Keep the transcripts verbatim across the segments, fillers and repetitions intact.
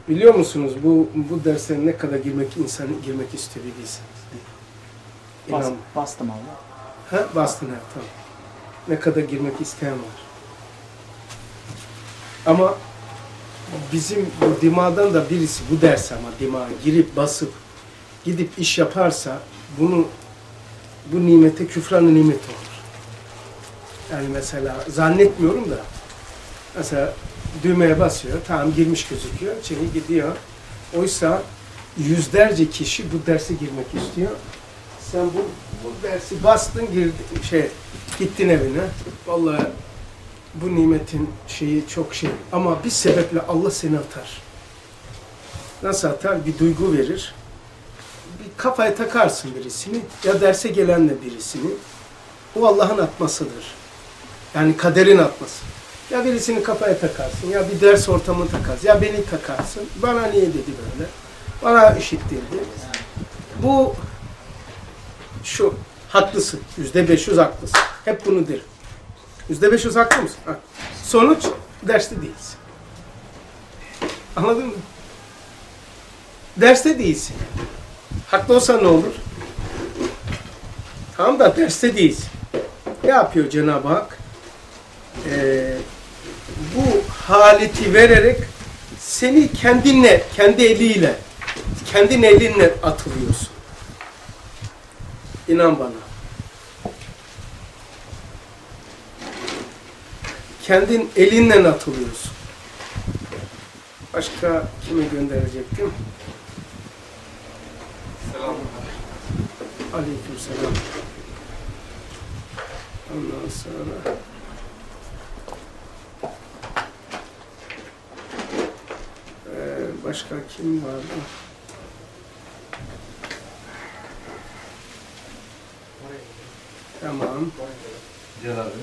Biliyor musunuz bu bu derse ne kadar girmek insan girmek istiyor bilirsiniz. Bas, bastım abi. Ha bastın ha tamam. Ne kadar girmek isteyen var. Ama bizim bu dimadan da birisi bu ders ama dimağa girip basıp gidip iş yaparsa bunu bu nimete küfran-ı nimet olur. Yani mesela zannetmiyorum da mesela düğmeye basıyor, tamam girmiş gözüküyor, içeri gidiyor. Oysa yüzlerce kişi bu derse girmek istiyor. Sen bu, bu dersi bastın, girdin, şey, gittin evine. Vallahi bu nimetin şeyi çok şey. Ama bir sebeple Allah seni atar. Nasıl atar? Bir duygu verir. Bir kafaya takarsın birisini ya derse gelenle birisini. Bu Allah'ın atmasıdır. Yani kaderin atması. Ya birisini kafaya takarsın, ya bir ders ortamını takarsın, ya beni takarsın. Bana niye dedi böyle? Bana işittirdi. Bu şu, haklısın. Yüzde beş yüz haklısın. Hep bunu derim. Yüzde beş yüz haklı mısın? Ha. Sonuç, derste değilsin. Anladın mı? Derste değilsin. Haklı olsan ne olur? Tamam da derste değilsin. Ne yapıyor Cenab-ı Hak? Ee, bu haleti vererek seni kendinle, kendi eliyle, kendin elinle atılıyorsun. İnan bana. Kendin elinle atılıyorsun. Başka kime gönderecektim? Selam. Aleykümselam. Ondan sonra ee, başka kim vardı? Tamam. Gel abi.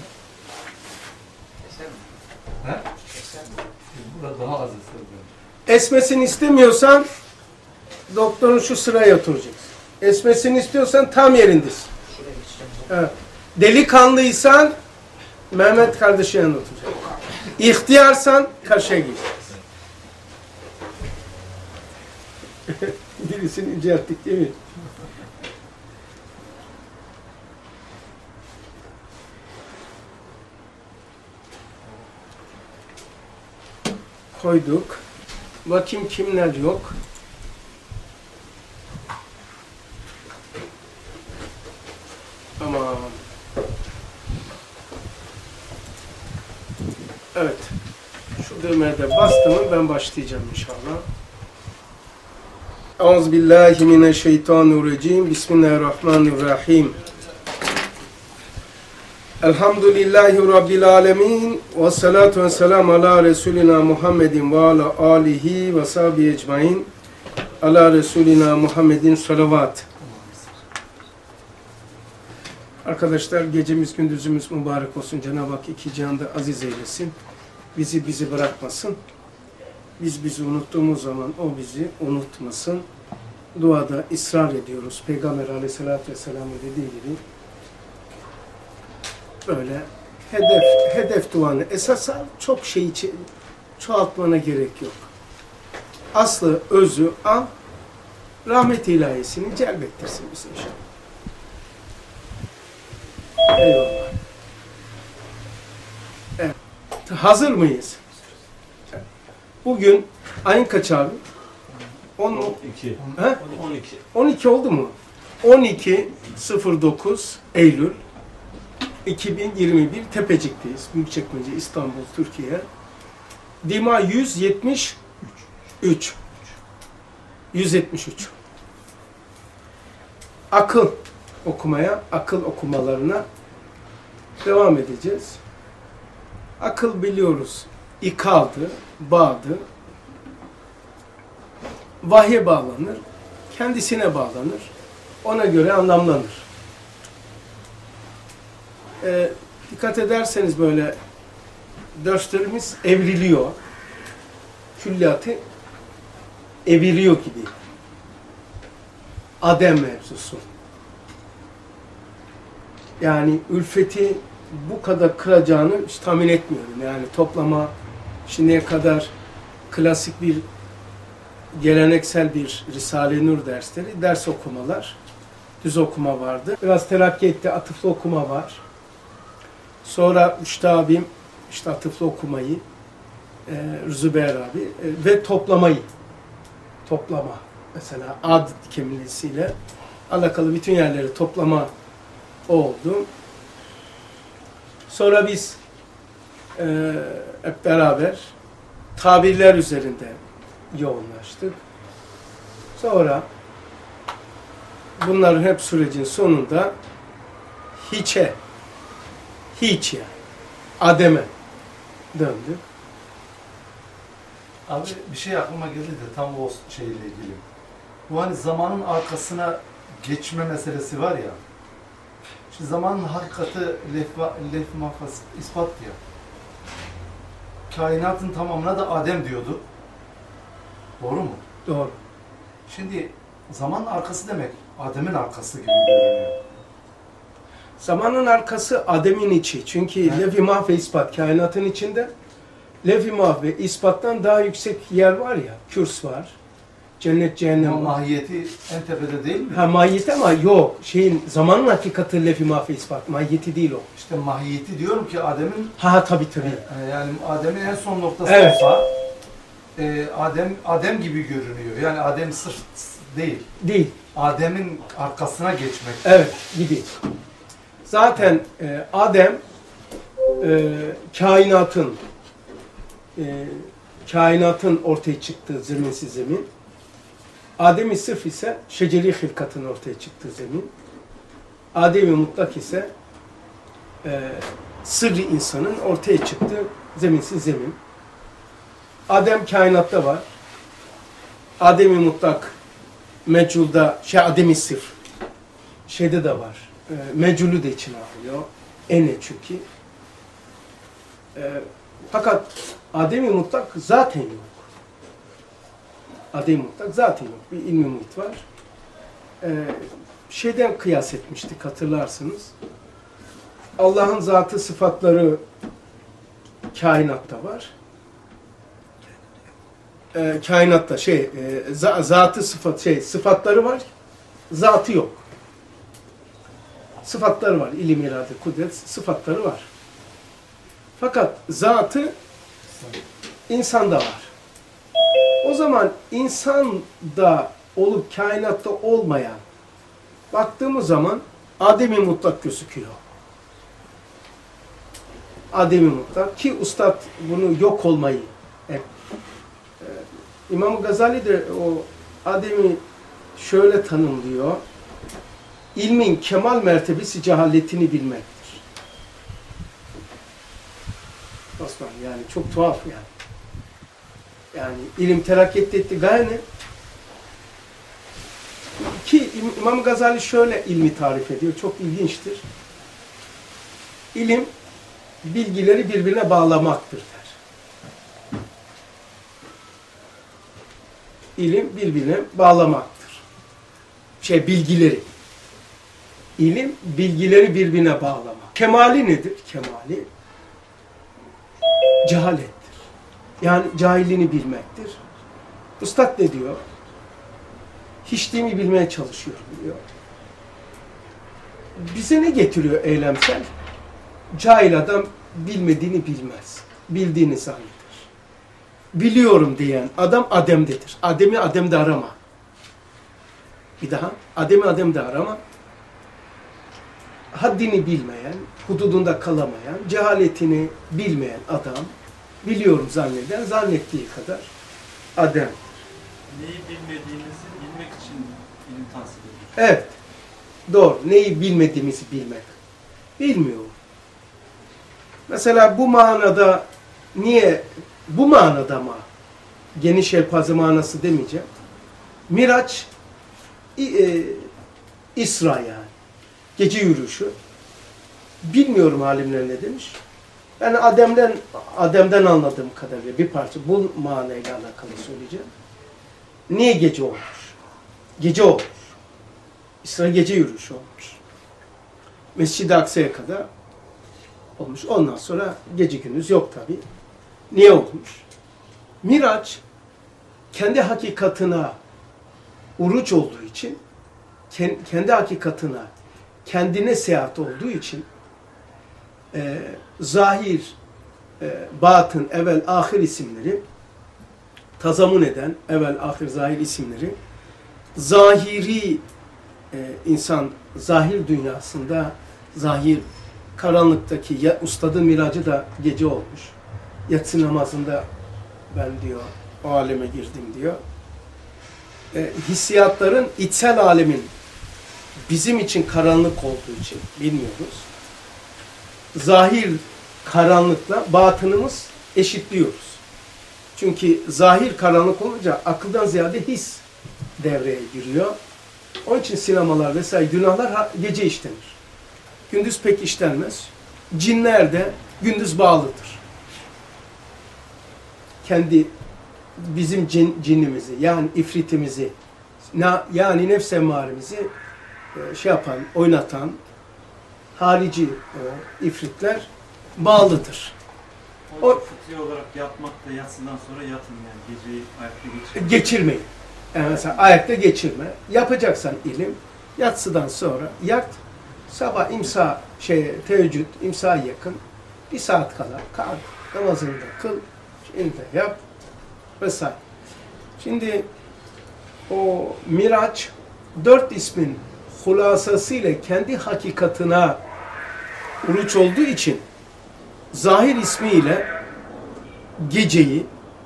Ha? Burada daha az eser. Esmesini istemiyorsan doktorun şu sıraya oturacaksın. Esmesini istiyorsan tam yerindesin. Evet. Delikanlıysan Mehmet kardeşi yanına oturacak. İhtiyarsan karşıya geçeceksin. Birisini incelttik değil mi? Koyduk. Bakayım kimler yok. Tamam. Evet. Şu düğmeye de bastım mı ben başlayacağım inşallah. Euzubillahimineşşeytanirracim. Bismillahirrahmanirrahim. Elhamdülillahi Rabbil alemin. Ve salatu ve selamu ala Resulina Muhammedin ve ala alihi ve sahbihi ecmain. Ala Resulina Muhammedin salavat. Arkadaşlar gecemiz gündüzümüz mübarek olsun. Cenab-ı Hak iki cihanda aziz eylesin. Bizi bizi bırakmasın. Biz bizi unuttuğumuz zaman o bizi unutmasın. Duada ısrar ediyoruz. Peygamber aleyhissalatü vesselam'ın dediği gibi böyle hedef hedef duanı esas al, çok şey için çoğaltmana gerek yok. Aslı özü al, rahmet ilahisini celbettirsin bize inşallah. Eyvallah. Evet. Hazır mıyız? Bugün ayın kaç abi? on iki. on iki. on iki oldu mu? on iki dokuz Eylül iki bin yirmi bir Tepecik'teyiz. Büyükçekmece, İstanbul, Türkiye. Dima yüz yetmiş üç. yüz yetmiş üç. Akıl okumaya, akıl okumalarına devam edeceğiz. Akıl biliyoruz. İkaldı, bağdı. Vahye bağlanır. Kendisine bağlanır. Ona göre anlamlanır. Ee, dikkat ederseniz böyle derslerimiz evriliyor. Külliyatı evriliyor gibi. Adem mevzusu. Yani ülfeti bu kadar kıracağını hiç tahmin etmiyorum. Yani toplama şimdiye kadar klasik bir geleneksel bir Risale-i Nur dersleri, ders okumalar, düz okuma vardı. Biraz terakki etti, atıflı okuma var. Sonra Üçte abim işte atıflı okumayı, e, Zübeyir abi e, ve toplamayı, toplama mesela ad kelimesiyle alakalı bütün yerleri toplama oldu. Sonra biz e, hep beraber tabirler üzerinde yoğunlaştık. Sonra bunların hep sürecin sonunda hiçe, hiç yani, ademe döndük. Abi bir şey aklıma geldi de tam o şeyle ilgili. Bu hani zamanın arkasına geçme meselesi var ya. Şu zamanın hakikati lef, lef mahfaz ispat ya. Kainatın tamamına da Adem diyordu. Doğru mu? Doğru. Şimdi zamanın arkası demek Adem'in arkası gibi görünüyor. Zamanın arkası Adem'in içi. Çünkü Evet. lef-i mahve ispat kainatın içinde. Lef-i mahve ispattan daha yüksek yer var ya, kürs var. Cennet, cehennem Ama var. mahiyeti en tepede değil mi? Ha mahiyeti ama yok. Şeyin zamanın hakikati lef-i mahve ispat. Mahiyeti değil o. İşte mahiyeti diyorum ki Adem'in Ha tabii tabii. e, yani Adem'in en son noktası Evet. olsa e, Adem Adem gibi görünüyor. Yani Adem sırf değil. Değil. Adem'in arkasına geçmek. Evet gibi. Zaten e, Adem e, kainatın e, kainatın ortaya çıktığı zeminsiz zemin. Adem-i sırf ise şeceri hilkatın ortaya çıktığı zemin. Adem-i mutlak ise e, sırrı insanın ortaya çıktığı zeminsiz zemin. Adem kainatta var. Adem-i mutlak meculda, şey Adem-i sırf şeyde de var. E, meculü de içine alıyor. Ene çünkü. E, fakat Adem-i mutlak zaten yok. Adem-i mutlak zaten yok. Bir ilmi muhit var. E, şeyden kıyas etmiştik hatırlarsınız. Allah'ın zatı sıfatları kainatta var. E, kainatta şey e, za, zatı sıfat şey sıfatları var. Zatı yok. Sıfatları var. İlim, irade, kudret sıfatları var. Fakat zatı insanda var. O zaman insanda olup kainatta olmayan baktığımız zaman Adem-i mutlak gözüküyor. Adem-i mutlak ki Üstad bunu yok olmayı hep e, İmam Gazali de o Adem'i şöyle tanımlıyor. İlmin kemal mertebesi cehaletini bilmektir. Osman yani çok tuhaf yani. Yani ilim terakki etti gaye ne? Ki İmam Gazali şöyle ilmi tarif ediyor. Çok ilginçtir. İlim bilgileri birbirine bağlamaktır der. İlim birbirine bağlamaktır. Şey bilgileri. İlim bilgileri birbirine bağlamak. Kemali nedir? Kemali cehalettir. Yani cahilliğini bilmektir. Üstad ne diyor? Hiçliğimi bilmeye çalışıyorum diyor. Bize ne getiriyor eylemsel? Cahil adam bilmediğini bilmez. Bildiğini zanneder. Biliyorum diyen adam Adem'dedir. Adem'i Adem'de arama. Bir daha. Adem'i Adem'de arama. Haddini bilmeyen, hududunda kalamayan, cehaletini bilmeyen adam, biliyorum zanneden, zannettiği kadar Adem. Neyi bilmediğimizi bilmek için ilim tahsil ediyor. Evet. Doğru. Neyi bilmediğimizi bilmek. Bilmiyor. Mesela bu manada niye, bu manada mı? Geniş elpazı manası demeyeceğim. Miraç, e, İsra yani. Gece yürüyüşü. Bilmiyorum alimler ne demiş. Yani Adem'den Adem'den anladığım kadarıyla bir parça bu manayla alakalı söyleyeceğim. Niye gece olmuş? Gece olmuş. İsra gece yürüyüşü olmuş. Mescid-i Aksa'ya kadar olmuş. Ondan sonra gece gündüz yok tabi. Niye olmuş? Miraç kendi hakikatına uruç olduğu için, kendi hakikatına, kendine seyahat olduğu için e, zahir, e, batın, evvel, ahir isimleri tazamun eden, evvel, ahir, zahir isimleri zahiri e, insan, zahir dünyasında, zahir karanlıktaki ya, ustadın miracı da gece olmuş. Yatsı namazında ben diyor, o aleme girdim diyor. E, hissiyatların içsel alemin bizim için karanlık olduğu için bilmiyoruz. Zahir karanlıkla batınımız eşitliyoruz. Çünkü zahir karanlık olunca akıldan ziyade his devreye giriyor. Onun için sinemalar vesaire günahlar gece işlenir. Gündüz pek işlenmez. Cinler de gündüz bağlıdır. Kendi bizim cin, cinimizi yani ifritimizi yani nefs emmaremizi şey yapan, oynatan harici o, ifritler bağlıdır. O, o fıtri olarak yatmak da yatsıdan sonra yatın yani geceyi ayakta geçirmeyin. Geçirmeyin. Yani mesela ayakta geçirme. Yapacaksan ilim yatsıdan sonra yat. Sabah imsa şey teheccüd imsa yakın bir saat kala kalk namazını da kıl. Şimdi de yap vesaire. Şimdi o Miraç dört ismin hulasasıyla kendi hakikatına uruç olduğu için zahir ismiyle geceyi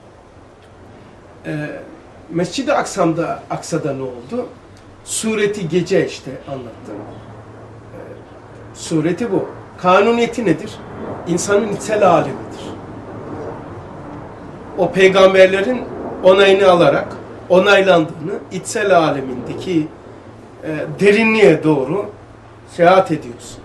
e, Mescid-i Aksa'da, Aksa'da ne oldu? Sureti gece işte anlattım. E, sureti bu. Kanuniyeti nedir? İnsanın içsel alemidir. O peygamberlerin onayını alarak onaylandığını içsel alemindeki e, derinliğe doğru seyahat ediyorsun.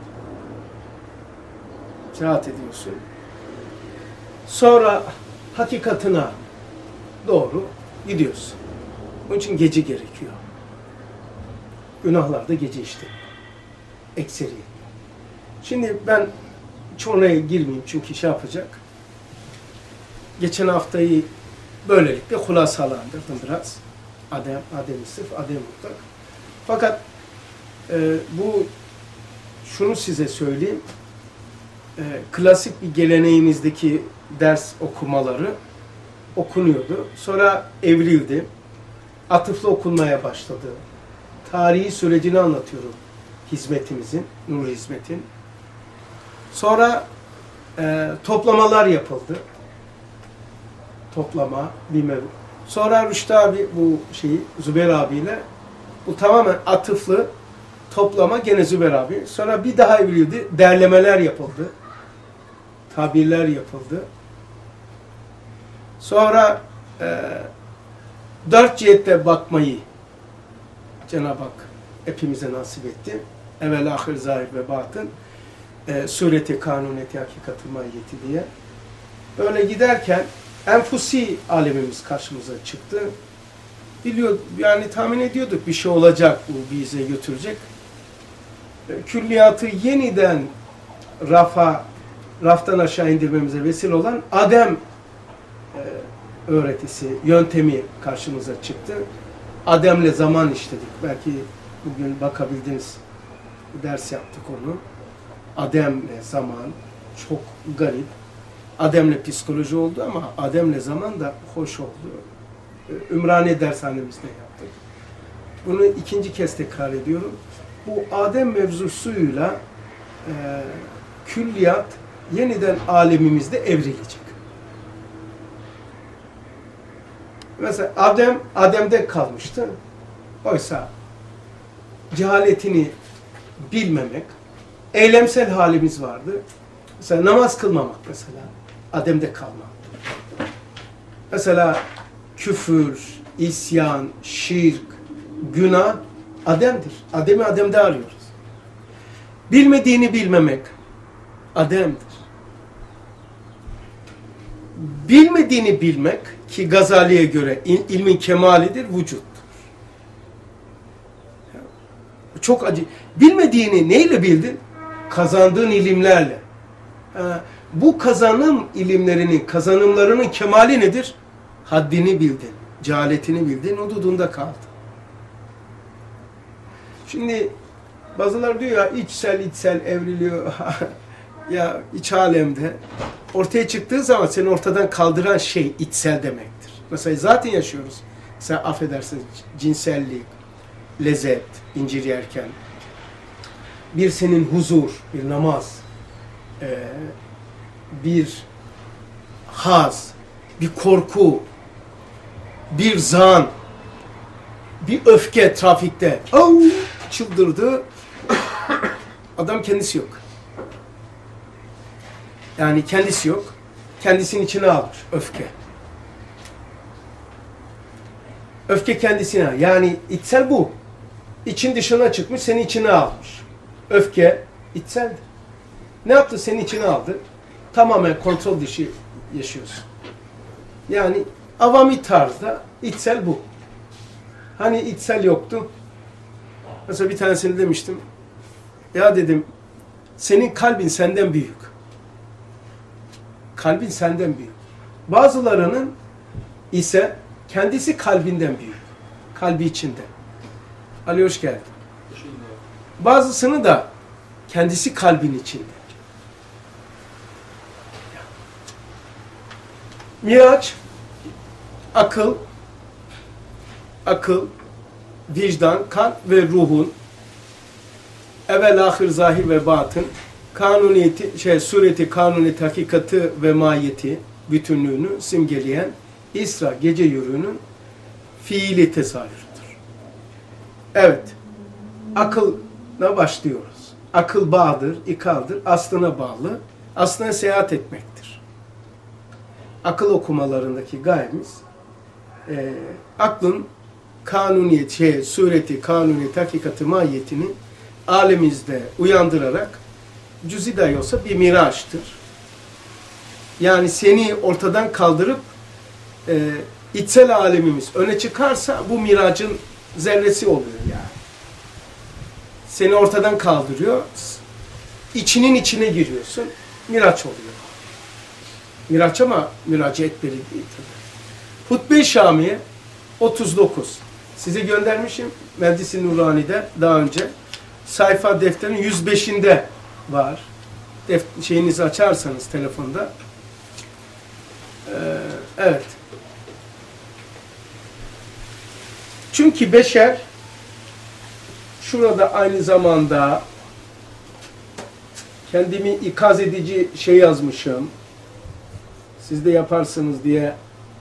Seyahat ediyorsun. Sonra hakikatına doğru gidiyorsun. Onun için gece gerekiyor. Günahlar da gece işte. Ekseri. Şimdi ben çoğuna girmeyeyim çünkü şey yapacak. Geçen haftayı böylelikle hulasalandırdım biraz. Adem, Adem-i Sırf, Adem Mutlak. Fakat e, bu şunu size söyleyeyim. E, klasik bir geleneğimizdeki ders okumaları okunuyordu. Sonra evrildi. Atıflı okunmaya başladı. Tarihi sürecini anlatıyorum hizmetimizin, nur hizmetin. Sonra e, toplamalar yapıldı. Toplama, bilmem. Sonra Rüştü abi bu şeyi, Zübeyir abiyle bu tamamen atıflı toplama gene Zübeyir abi. Sonra bir daha evrildi. Derlemeler yapıldı. Tabirler yapıldı. Sonra e, dört cihette bakmayı Cenab-ı Hak hepimize nasip etti. Evvel, ahir, zahir ve batın. E, sureti, kanuniyeti, hakikati, mahiyeti diye. Böyle giderken enfusi alemimiz karşımıza çıktı. Biliyor, yani tahmin ediyorduk bir şey olacak, bu bize götürecek. E, külliyatı yeniden rafa, raftan aşağı indirmemize vesile olan Adem e, öğretisi, yöntemi karşımıza çıktı. Adem'le zaman işledik. Belki bugün bakabildiniz, ders yaptık onu. Adem'le zaman çok garip. Adem'le psikoloji oldu ama Adem'le zaman da hoş oldu. Ümraniye dershanemizde yaptık. Bunu ikinci kez tekrar ediyorum. Bu Adem mevzusuyla e, külliyat yeniden alemimizde evrilecek. Mesela Adem, Adem'de kalmıştı. Oysa cehaletini bilmemek, eylemsel halimiz vardı. Mesela namaz kılmamak mesela, Adem'de kalmak. Mesela küfür, isyan, şirk, günah Adem'dir. Adem'i Adem'de arıyoruz. Bilmediğini bilmemek Adem'dir. Bilmediğini bilmek ki Gazali'ye göre il, ilmin kemalidir, vücuttur. Çok acı. Bilmediğini neyle bildin? Kazandığın ilimlerle. Ha, bu kazanım ilimlerinin, kazanımlarının kemali nedir? Haddini bildin. cehaletini bildin, hududunda kaldı. Şimdi bazıları diyor ya içsel içsel evriliyor. Ya iç alemde ortaya çıktığı zaman seni ortadan kaldıran şey içsel demektir. Mesela zaten yaşıyoruz. Mesela affedersiniz cinsellik, lezzet, incir yerken, bir senin huzur, bir namaz, bir haz, bir korku, bir zan, bir öfke trafikte. Au, çıldırdı. Adam kendisi yok. Yani kendisi yok. Kendisinin içine almış öfke. Öfke kendisine. Yani içsel bu. İçin dışına çıkmış, seni içine almış. Öfke içseldir. Ne yaptı? Seni içine aldı. Tamamen kontrol dışı yaşıyorsun. Yani avami tarzda içsel bu. Hani içsel yoktu. Mesela bir tanesini demiştim. Ya dedim, senin kalbin senden büyük. Kalbin senden büyük. Bazılarının ise kendisi kalbinden büyük. Kalbi içinde. Ali hoş geldin. Bazısını da kendisi kalbin içinde. Miraç, akıl, akıl, vicdan, kalp ve ruhun evvel, ahir, zahir ve batın kanuniyeti, şey, sureti, kanuniyeti, hakikati ve mahiyeti, bütünlüğünü simgeleyen İsra gece yürüyünün fiili tezahürüdür. Evet, akılla başlıyoruz. Akıl bağdır, ikaldır, aslına bağlı, aslına seyahat etmektir. Akıl okumalarındaki gayemiz, e, aklın kanuniyet, şey, sureti, kanuniyet, hakikati, mahiyetini alemimizde uyandırarak cüzi dahi olsa bir miraçtır. Yani seni ortadan kaldırıp e, içsel alemimiz öne çıkarsa bu miracın zerresi oluyor yani. Seni ortadan kaldırıyor, içinin içine giriyorsun, miraç oluyor. Miraç ama müracaat beri değil tabii. Hutbe-i Şamiye otuz dokuz. Size göndermişim Meclis-i Nurani'de daha önce. Sayfa defterinin yüz beşinde var. Def şeyinizi açarsanız telefonda. Ee, evet. Çünkü beşer şurada aynı zamanda kendimi ikaz edici şey yazmışım. Siz de yaparsınız diye.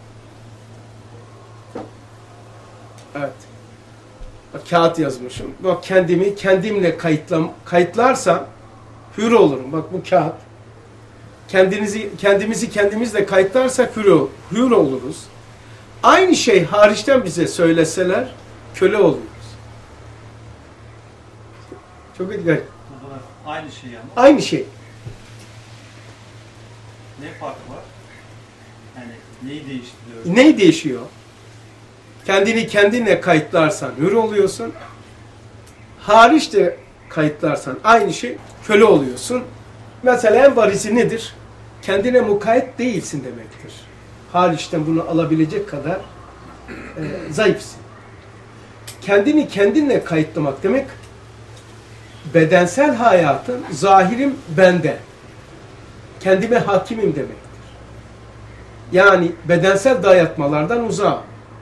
Evet. Bak, kağıt yazmışım. Bak, kendimi kendimle kayıtlam kayıtlarsam hür olurum. Bak bu kağıt. Kendinizi kendimizi kendimizle kayıtlarsak hür, hür oluruz. Aynı şey hariçten bize söyleseler köle oluyoruz. Çok ilginç. Aynı şey ama. Aynı şey. Ne fark var? Yani neyi değiştiriyor? Neyi değişiyor? Kendini kendinle kayıtlarsan hür oluyorsun. Hariç de kayıtlarsan aynı şey, köle oluyorsun. Mesela en barizi nedir? Kendine mukayyet değilsin demektir. Hariçten bunu alabilecek kadar e, zayıfsın. Kendini kendinle kayıtlamak demek, bedensel hayatın zahirim bende. Kendime hakimim demektir. Yani bedensel dayatmalardan uzağım.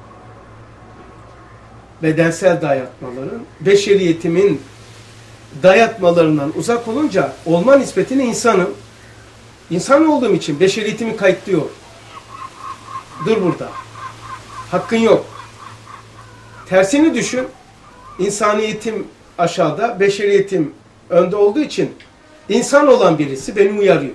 Bedensel dayatmaların, beşeriyetimin dayatmalarından uzak olunca olma nispetine insanım. İnsan olduğum için beşeriyetimi kayıtlıyor. Dur burada. Hakkın yok. Tersini düşün. İnsaniyetim aşağıda, beşeriyetim önde olduğu için insan olan birisi beni uyarıyor.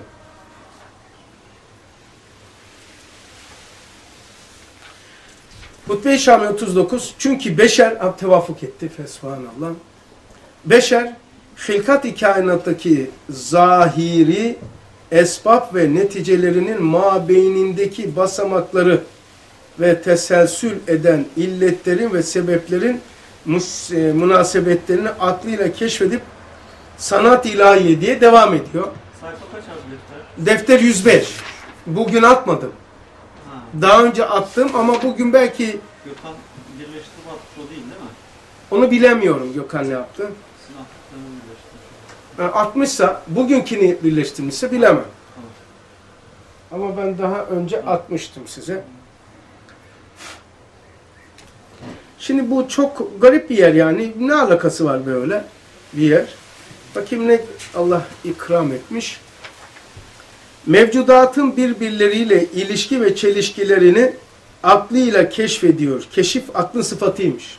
Hutbe-i Şami otuz dokuz. Çünkü beşer, ab tevafuk etti. Fesubhanallah. Beşer, hilkat-i kainattaki zahiri esbab ve neticelerinin mabeynindeki basamakları ve teselsül eden illetlerin ve sebeplerin münasebetlerini aklıyla keşfedip sanat ilahiye diye devam ediyor. Sayfa kaç az defter? Defter yüz beş. Bugün atmadım. Ha. Daha önce attım ama bugün belki Gökhan birleştirme atmış o değil değil mi? onu bilemiyorum Gökhan ne yaptı. Sizin attıklarını birleştirmiş. Yani atmışsa, bugünkini birleştirmişse bilemem. Tamam. Ama ben daha önce atmıştım size. Şimdi bu çok garip bir yer yani. Ne alakası var böyle bir yer? Bakayım ne Allah ikram etmiş. Mevcudatın birbirleriyle ilişki ve çelişkilerini aklıyla keşfediyor. Keşif aklın sıfatıymış.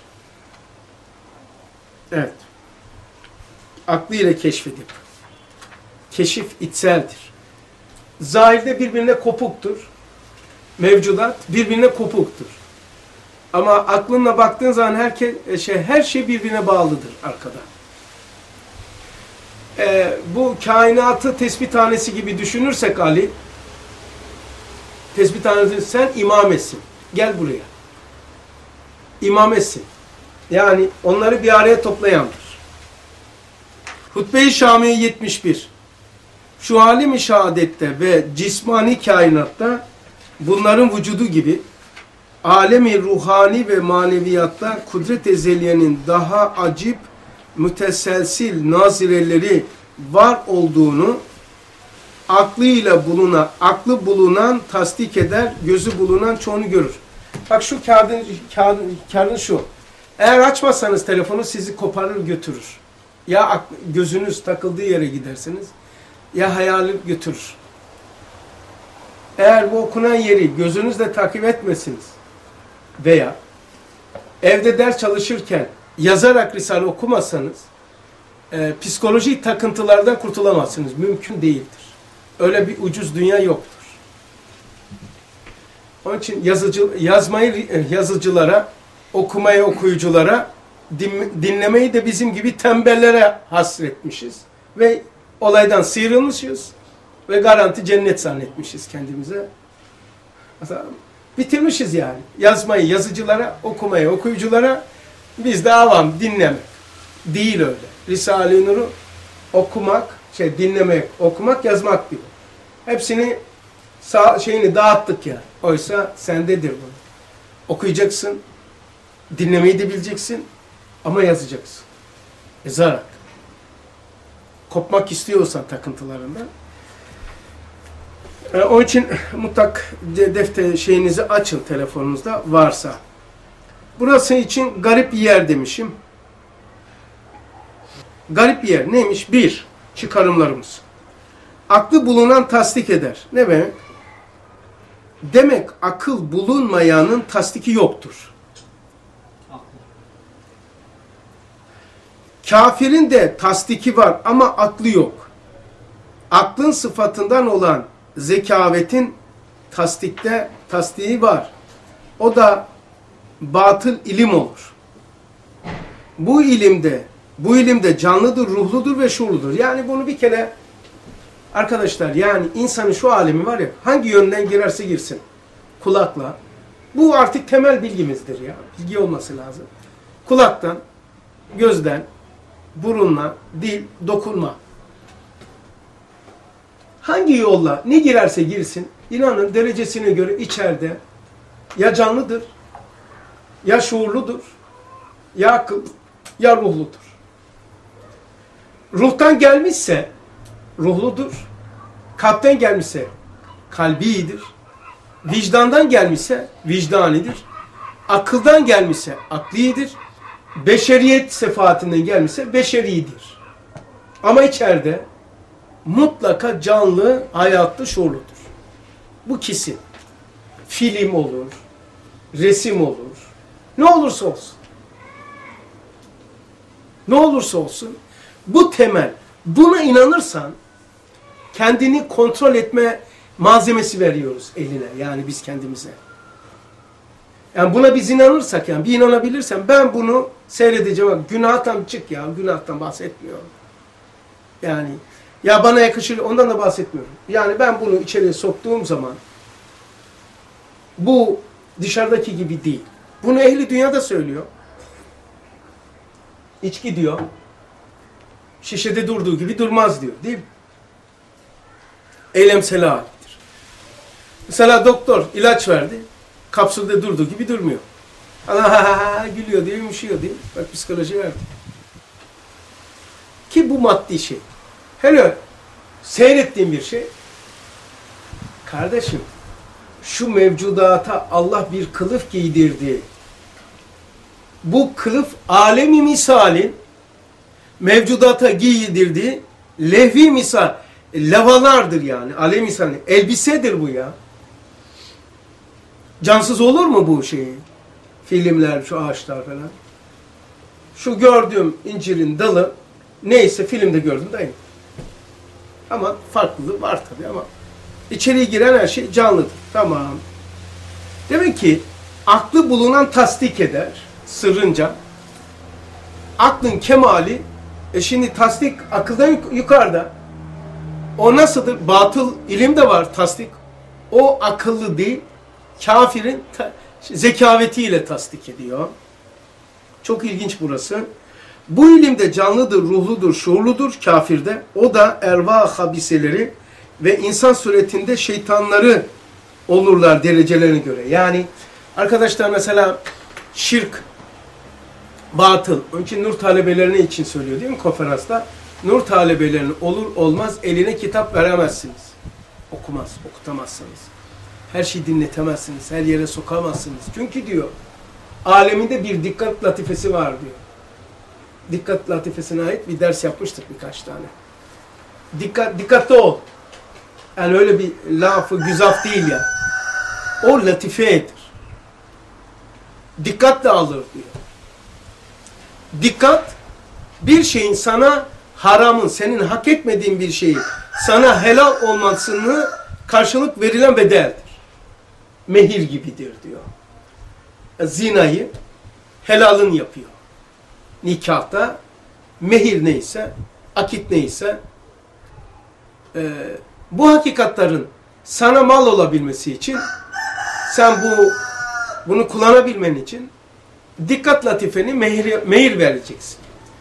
Evet. Aklıyla keşfedip. Keşif içseldir. Zahirde birbirine kopuktur. Mevcudat birbirine kopuktur. Ama aklınla baktığın zaman herke, şey, her şey birbirine bağlıdır arkada. Ee, bu kainatı tespithanesi gibi düşünürsek Ali, tespithanesi sen imamesin. Gel buraya. İmamesin. Yani onları bir araya toplayandır. Hutbe-i Şamiye yetmiş bir. Şu alim-i şehadette ve cismani kainatta bunların vücudu gibi alemi ruhani ve maneviyatta kudret ezeliyenin daha acip, müteselsil nazireleri var olduğunu aklıyla bulunan, aklı bulunan tasdik eder, gözü bulunan çoğunu görür. Bak şu kağıdın, kağıdın, kağıdın şu. Eğer açmazsanız telefonu sizi koparır götürür. Ya gözünüz takıldığı yere gidersiniz ya hayali götürür. Eğer bu okunan yeri gözünüzle takip etmesiniz veya evde ders çalışırken yazarak Risale okumasanız e, psikolojik takıntılardan kurtulamazsınız. Mümkün değildir. Öyle bir ucuz dünya yoktur. Onun için yazıcı, yazmayı yazıcılara, okumayı okuyuculara, din, dinlemeyi de bizim gibi tembellere hasretmişiz. Ve olaydan sıyrılmışız ve garanti cennet zannetmişiz kendimize. Mesela bitirmişiz yani. Yazmayı yazıcılara, okumayı okuyuculara, biz de avam dinlemek. Değil öyle. Risale-i Nur'u okumak, şey dinlemek, okumak, yazmak gibi. Hepsini sağ, şeyini dağıttık yani. Oysa sendedir bu. Okuyacaksın, dinlemeyi de bileceksin ama yazacaksın. Yazarak. Kopmak istiyorsan takıntılarından. Ee, onun için mutlak defter şeyinizi açın telefonunuzda varsa. Burası için garip bir yer demişim. Garip bir yer neymiş? Bir, çıkarımlarımız. Aklı bulunan tasdik eder. Ne demek? Demek akıl bulunmayanın tasdiki yoktur. Kafirin de tasdiki var ama aklı yok. Aklın sıfatından olan zekavetin tasdikte tasdiği var. O da batıl ilim olur. Bu ilimde, bu ilimde canlıdır, ruhludur ve şuurludur. Yani bunu bir kere arkadaşlar, yani insanın şu alemi var ya, hangi yönden girerse girsin, kulakla, bu artık temel bilgimizdir ya, bilgi olması lazım. Kulaktan, gözden, burunla, dil, dokunma. Hangi yolla ne girerse girsin, inanın derecesine göre içeride ya canlıdır, ya şuurludur, ya akıl, ya ruhludur. Ruhtan gelmişse ruhludur, kalpten gelmişse kalbidir, vicdandan gelmişse vicdanidir, akıldan gelmişse aklidir, beşeriyet sefatinden gelmişse beşeridir. Ama içeride mutlaka canlı, hayatlı, şuurludur. Bu kesin. Film olur, resim olur, ne olursa olsun. Ne olursa olsun, bu temel. Buna inanırsan, kendini kontrol etme malzemesi veriyoruz eline, yani biz kendimize. Yani buna biz inanırsak, yani bir inanabilirsem, ben bunu seyredeceğim. Günahtan çık ya, günahtan bahsetmiyorum. Yani ya bana yakışır, ondan da bahsetmiyorum. Yani ben bunu içeriye soktuğum zaman, bu dışarıdaki gibi değil. Bunu ehli dünyada söylüyor. İçki diyor, şişede durduğu gibi durmaz diyor, değil mi? Eylemsel halidir. Mesela doktor ilaç verdi. Kapsülde durduğu gibi durmuyor. Ana gülüyor diye yumuşuyor diye. Bak psikoloji verdi. Ki bu maddi şey. Hele seyrettiğim bir şey. Kardeşim şu mevcudata Allah bir kılıf giydirdi. Bu kılıf alemi misalin mevcudata giydirdiği lehvi misal, levalardır yani. Alemi misalin. Elbisedir bu ya. Cansız olur mu bu şeyi? Filmler, şu ağaçlar falan. Şu gördüğüm incirin dalı neyse filmde gördüm de aynı. Ama farklılığı var tabii ama içeriye giren her şey canlıdır. Tamam. Demek ki aklı bulunan tasdik eder. Sırrınca. Aklın kemali e şimdi tasdik akıldan yukarıda. O nasıldır? Batıl ilim de var tasdik. O akıllı değil. Kafirin zekavetiyle tasdik ediyor. Çok ilginç burası. Bu ilimde canlıdır, ruhludur, şuurludur kafirde. O da erva habiseleri ve insan suretinde şeytanları olurlar derecelerine göre. Yani arkadaşlar mesela şirk, batıl. Onun için nur talebelerine için söylüyor değil mi konferansta? Nur talebelerinin olur olmaz eline kitap veremezsiniz. Okumaz, okutamazsınız. Her şeyi dinletemezsiniz, her yere sokamazsınız. Çünkü diyor, aleminde bir dikkat latifesi var diyor. Dikkat latifesine ait bir ders yapmıştık birkaç tane. Dikkat, dikkatli ol. Yani öyle bir lafı güzaf değil ya. O latifedir. Dikkatle alır diyor. Dikkat, bir şeyin sana haramın, senin hak etmediğin bir şeyi sana helal olmasını karşılık verilen bedeldir. Mehir gibidir diyor. Zinayı helalın yapıyor. Nikahta mehir neyse, akit neyse e, bu hakikatlerin sana mal olabilmesi için sen bu bunu kullanabilmen için dikkat latifeni mehir, mehir vereceksin.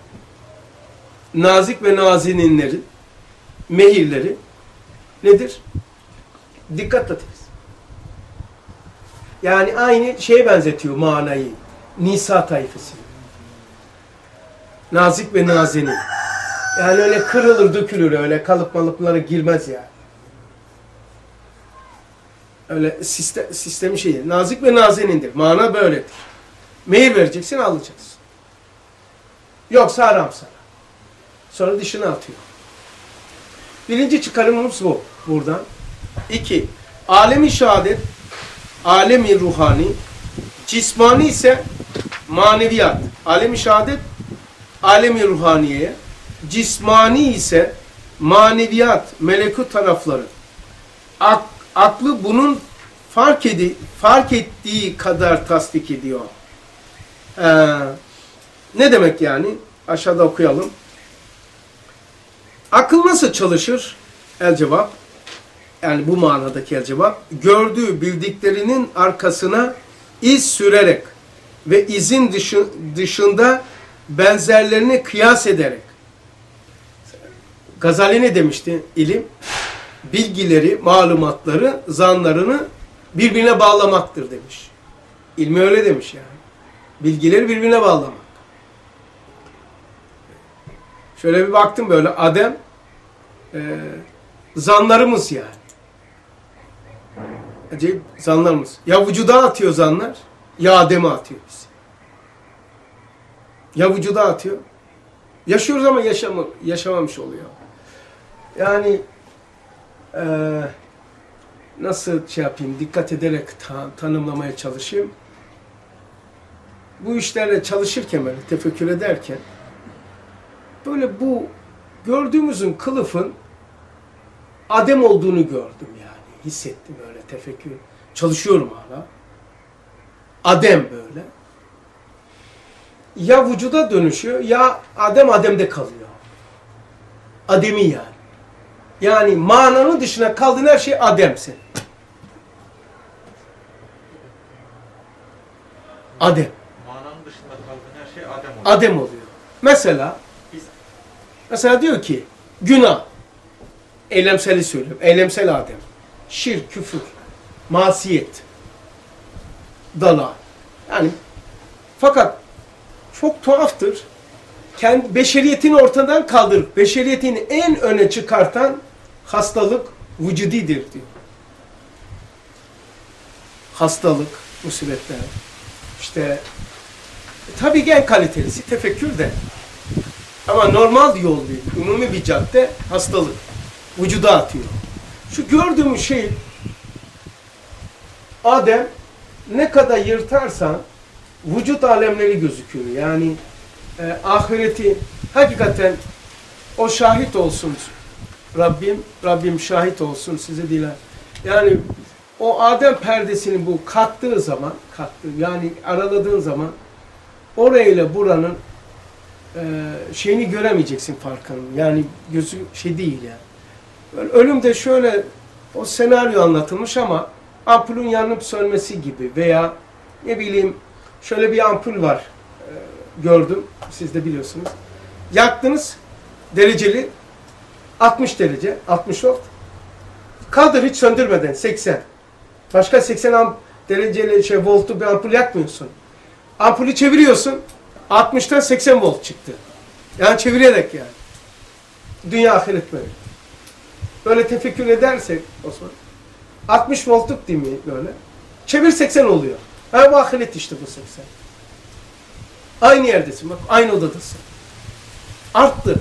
Nazik ve nazininlerin mehirleri nedir? Dikkat latifesi. Yani aynı şeye benzetiyor manayı. Nisa tayfası. Nazik ve nazinin. Yani öyle kırılır, dökülür, öyle kalıp malıplara girmez yani. Öyle sistem, sistemi şey. Nazik ve nazinindir. Mana böyledir. Mehir vereceksin, alacaksın. Yoksa haram sana. Sonra dişini atıyor. Birinci çıkarımımız bu. Buradan. İki. Alemi şehadet, alemi ruhani, cismani ise maneviyat. Alemi şehadet, alemi ruhaniyeye, cismani ise maneviyat, melekut tarafları. Ak, aklı bunun fark, edi, fark ettiği kadar tasdik ediyor. Ee, ne demek yani? Aşağıda okuyalım. Akıl nasıl çalışır? El cevap. Yani bu manadaki el cevap. Gördüğü bildiklerinin arkasına iz sürerek ve izin dışı, dışında benzerlerini kıyas ederek. Gazali ne demişti? İlim, bilgileri, malumatları, zanlarını birbirine bağlamaktır demiş. İlmi öyle demiş yani. Bilgileri birbirine bağlamak. Şöyle bir baktım böyle Adem, e, zanlarımız yani. Acayip zanlarımız. Ya vücuda atıyor zanlar, ya Adem'e atıyor bizi. Ya vücuda atıyor. Yaşıyoruz ama yaşama, yaşamamış oluyor. Yani e, nasıl şey yapayım, dikkat ederek ta, tanımlamaya çalışayım. Bu işlerle çalışırken böyle tefekkür ederken böyle bu gördüğümüzün kılıfın Adem olduğunu gördüm yani. Hissettim öyle tefekkür. Çalışıyorum hala. Adem böyle. Ya vücuda dönüşüyor ya Adem Adem'de kalıyor. Ademi yani. Yani mananın dışına kaldığın her şey Adem'sin. Adem. Mananın dışında kaldığın her şey Adem oluyor. Adem oluyor. Mesela Biz mesela diyor ki günah. Eylemseli söylüyorum. Eylemsel Adem. Şirk, küfür. masiyet, dala. Yani fakat çok tuhaftır. Kendi beşeriyetini ortadan kaldırıp beşeriyetini en öne çıkartan hastalık vücudidir diyor. Hastalık, musibetler. İşte e, tabii en kalitelisi tefekkür de. Ama normal yol değil. Umumi bir cadde hastalık. Vücuda atıyor. Şu gördüğümüz şey Adem ne kadar yırtarsan vücut alemleri gözüküyor. Yani e, ahireti hakikaten o şahit olsun Rabbim, Rabbim şahit olsun size diler. Yani o Adem perdesini bu kattığı zaman, kattığı yani araladığın zaman orayla buranın e, şeyini göremeyeceksin farkını. Yani gözü şey değil yani. Böyle ölümde şöyle o senaryo anlatılmış ama ampulün yanıp sönmesi gibi veya ne bileyim şöyle bir ampul var e, gördüm siz de biliyorsunuz. Yaktınız dereceli altmış derece altmış volt kaldır hiç söndürmeden seksen başka seksen dereceli şey voltlu bir ampul yakmıyorsun. Ampulü çeviriyorsun altmıştan seksen volt çıktı. Yani çevirerek yani. Dünya ahiret böyle. Böyle tefekkür edersek Osman altmış voltluk değil mi böyle? Çevir seksen oluyor. Ha bu ahiret işte bu seksen. Aynı yerdesin bak aynı odadasın. Arttı.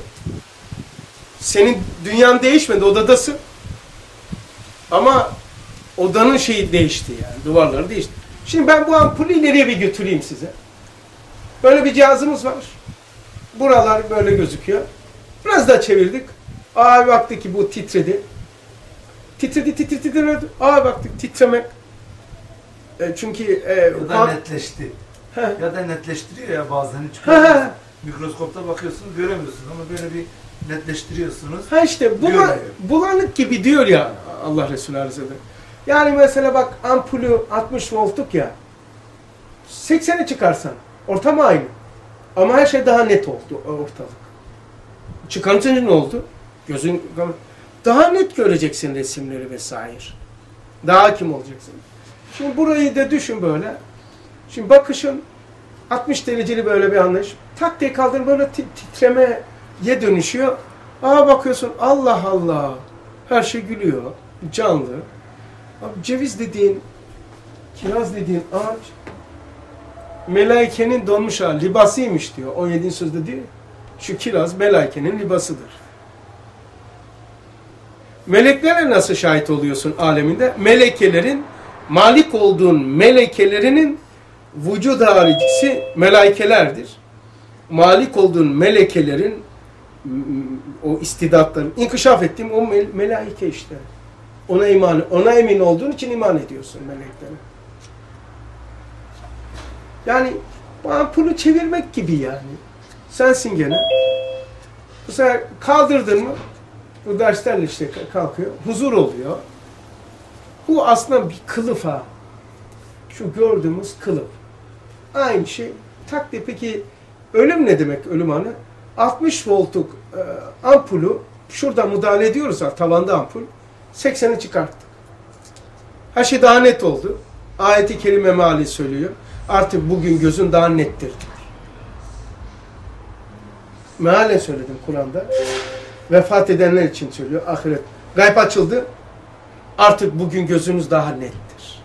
Senin dünyan değişmedi odadasın. Ama odanın şeyi değişti yani duvarları değişti. Şimdi ben bu ampulü ileriye bir götüreyim size. Böyle bir cihazımız var. Buralar böyle gözüküyor. Biraz daha çevirdik. Aa baktık ki bu titredi. Titredi, titredi, titredi. Aa baktık titremek. E, çünkü e, ya da netleşti. He. Ya da netleştiriyor ya bazen hiç He. mikroskopta bakıyorsunuz göremiyorsunuz ama böyle bir netleştiriyorsunuz. Ha işte bula, bulanık gibi diyor ya Allah Resulü Aleyhisselam. Yani mesela bak ampulü altmış voltluk ya. seksene çıkarsan ortam aynı. Ama her şey daha net oldu ortalık. Çıkarınca ne oldu? Gözün daha net göreceksin resimleri vesaire. Daha hakim olacaksın. Şimdi burayı da düşün böyle. Şimdi bakışın altmış dereceli böyle bir anlayış. Tak diye kaldır böyle titremeye dönüşüyor. Aa bakıyorsun Allah Allah. Her şey gülüyor. Canlı. Abi ceviz dediğin, kiraz dediğin ağaç melaikenin donmuş hali, libasıymış diyor. on yedinci sözde diyor. Şu kiraz melaikenin libasıdır. Meleklere nasıl şahit oluyorsun aleminde? Melekelerin, malik olduğun melekelerinin vücud haricisi melaikelerdir. Malik olduğun melekelerin o istidatların, inkişaf ettiğim o mel melaike işte. Ona iman, ona emin olduğun için iman ediyorsun meleklere. Yani bu ampulü çevirmek gibi yani. Sensin gene. Bu sefer kaldırdın mı bu derslerle işte kalkıyor. Huzur oluyor. Bu aslında bir kılıf ha. Şu gördüğümüz kılıf. Aynı şey. Tak diye peki ölüm ne demek ölüm anı? altmış voltluk e, ampulü şurada müdahale ediyoruz ha tavanda ampul. sekseni çıkarttık. Her şey daha net oldu. Ayet-i kerime meali söylüyor. Artık bugün gözün daha nettir diyor. Mealen söyledim Kur'an'da. Vefat edenler için söylüyor. Ahiret. Gayb açıldı. Artık bugün gözünüz daha nettir.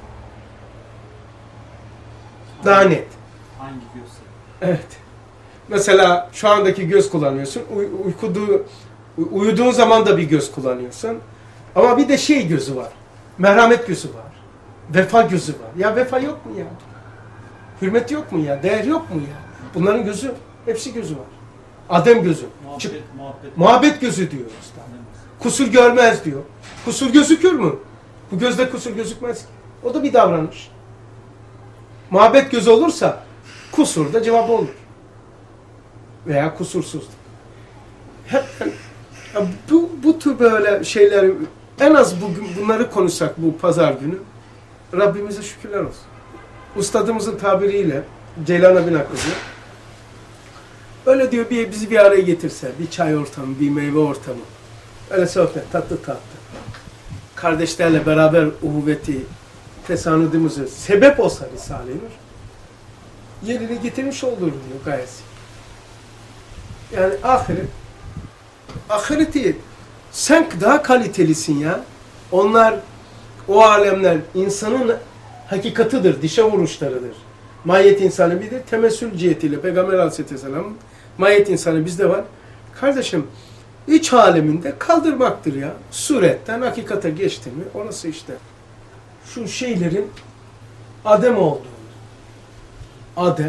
Daha net. Hangi gözse? Evet. Mesela şu andaki göz kullanıyorsun. Uy uykudu, uyuduğun zaman da bir göz kullanıyorsun. Ama bir de şey gözü var. Merhamet gözü var. Vefa gözü var. Ya vefa yok mu ya? Hürmet yok mu ya? Değer yok mu ya? Bunların gözü, hepsi gözü var. Adem gözü. Muhabbet, Çık. muhabbet. Muhabbet gözü diyoruz. Kusur görmez diyor. Kusur gözükür mü? Bu gözde kusur gözükmez ki. O da bir davranış. Muhabbet gözü olursa kusur da cevap olur. Veya kusursuzluk. Hep, bu, bu tür böyle şeyleri en az bugün bunları konuşsak bu pazar günü Rabbimize şükürler olsun. Ustadımızın tabiriyle Ceylan bin Akkızı öyle diyor bir bizi bir araya getirse bir çay ortamı, bir meyve ortamı öyle sohbet tatlı tatlı. kardeşlerle beraber uhuvveti, tesanüdümüzü sebep olsa Risale-i Nur, yerini getirmiş olur diyor gayesi. Yani ahiret, ahireti sen daha kalitelisin ya. Onlar, o alemler insanın hakikatıdır, dişe vuruşlarıdır. Mahiyet insanı bilir, temessül cihetiyle Peygamber Aleyhisselam'ın mahiyet insanı bizde var. Kardeşim, iç aleminde kaldırmaktır ya. Suretten hakikate geçti mi, orası işte. Şu şeylerin adem olduğunu. Adem.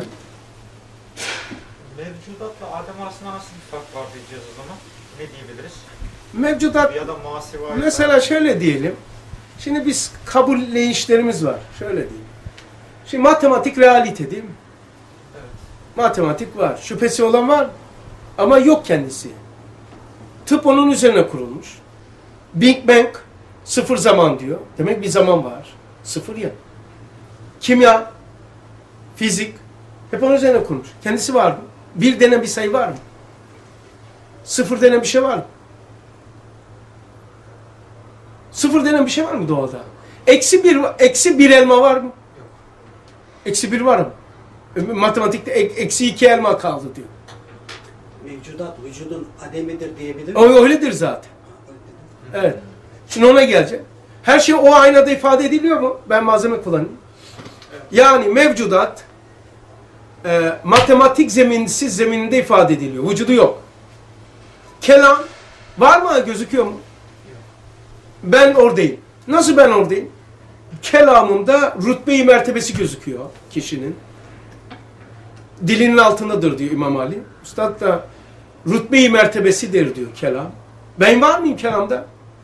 Mevcudatla Adem arasında nasıl bir fark var diyeceğiz o zaman? Ne diyebiliriz? Mevcudat, Ya da muhasebe. mesela şöyle diyelim. Şimdi biz kabulleyişlerimiz var. Şöyle diyeyim. Şimdi matematik realite değil mi? Evet. Matematik var. Şüphesi olan var. Ama yok kendisi. Tıp onun üzerine kurulmuş. Big Bang sıfır zaman diyor. Demek bir zaman var. Sıfır ya. Kimya, fizik hep onun üzerine kurulmuş. Kendisi var mı? Bir denen bir sayı var mı? Sıfır denen bir şey var mı? Sıfır denen bir şey var mı doğada? Eksi bir, eksi bir elma var mı? Yok. Eksi bir var mı? Matematikte eksi iki elma kaldı diyor. Mevcudat vücudun ademidir diyebilir O öyledir zaten. Evet. Şimdi ona gelecek. Her şey o aynada ifade ediliyor mu? Ben malzeme kullanayım. Yani mevcudat e, matematik zeminsiz zemininde ifade ediliyor. Vücudu yok. Kelam var mı? Gözüküyor mu? Ben oradayım. Nasıl ben oradayım? Kelamımda rütbe-i mertebesi gözüküyor kişinin. Dilinin altındadır diyor İmam Ali. Üstad da rütbe-i mertebesidir diyor kelam. Ben var mıyım kelamda?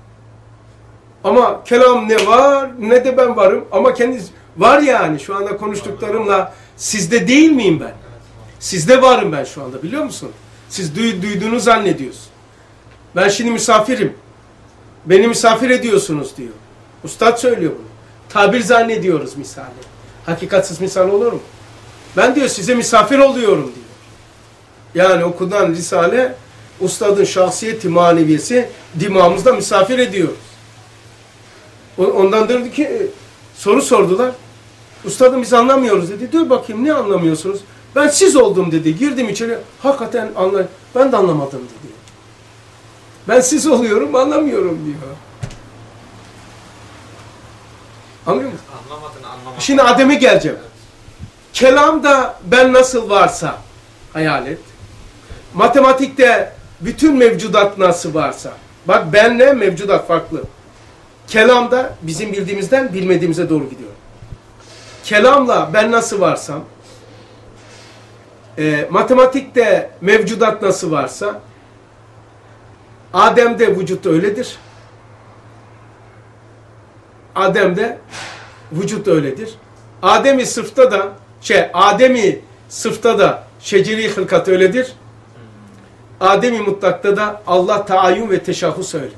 Ama kelam ne var ne de ben varım. Ama kendiniz var yani şu anda konuştuklarımla sizde değil miyim ben? Sizde varım ben şu anda biliyor musun? Siz duy, duyduğunu zannediyorsun. Ben şimdi misafirim. Beni misafir ediyorsunuz diyor. Ustad söylüyor bunu. Tabir zannediyoruz misali. Hakikatsiz misal olur mu? Ben diyor size misafir oluyorum diyor. Yani okudan Risale, ustadın şahsiyeti maneviyesi dimağımızda misafir ediyoruz. Ondandır ki soru sordular. Ustadım biz anlamıyoruz dedi. Dur bakayım ne anlamıyorsunuz? Ben siz oldum dedi. Girdim içeri. Hakikaten anla ben de anlamadım dedi. Ben siz oluyorum anlamıyorum diyor. Anlıyor musun? Anlamadın anlamadın. Şimdi Adem'e geleceğim. Kelamda ben nasıl varsa hayal et. Matematikte bütün mevcudat nasıl varsa. Bak benle mevcudat farklı. Kelamda bizim bildiğimizden bilmediğimize doğru gidiyor. Kelamla ben nasıl varsam, e, matematikte mevcudat nasıl varsa, Adem'de vücut öyledir. Adem'de vücut öyledir. Adem-i sırfta da, şey, Adem-i sırfta da şeceri hılkat öyledir. Adem-i mutlakta da Allah taayyün ve teşahhus öyledir.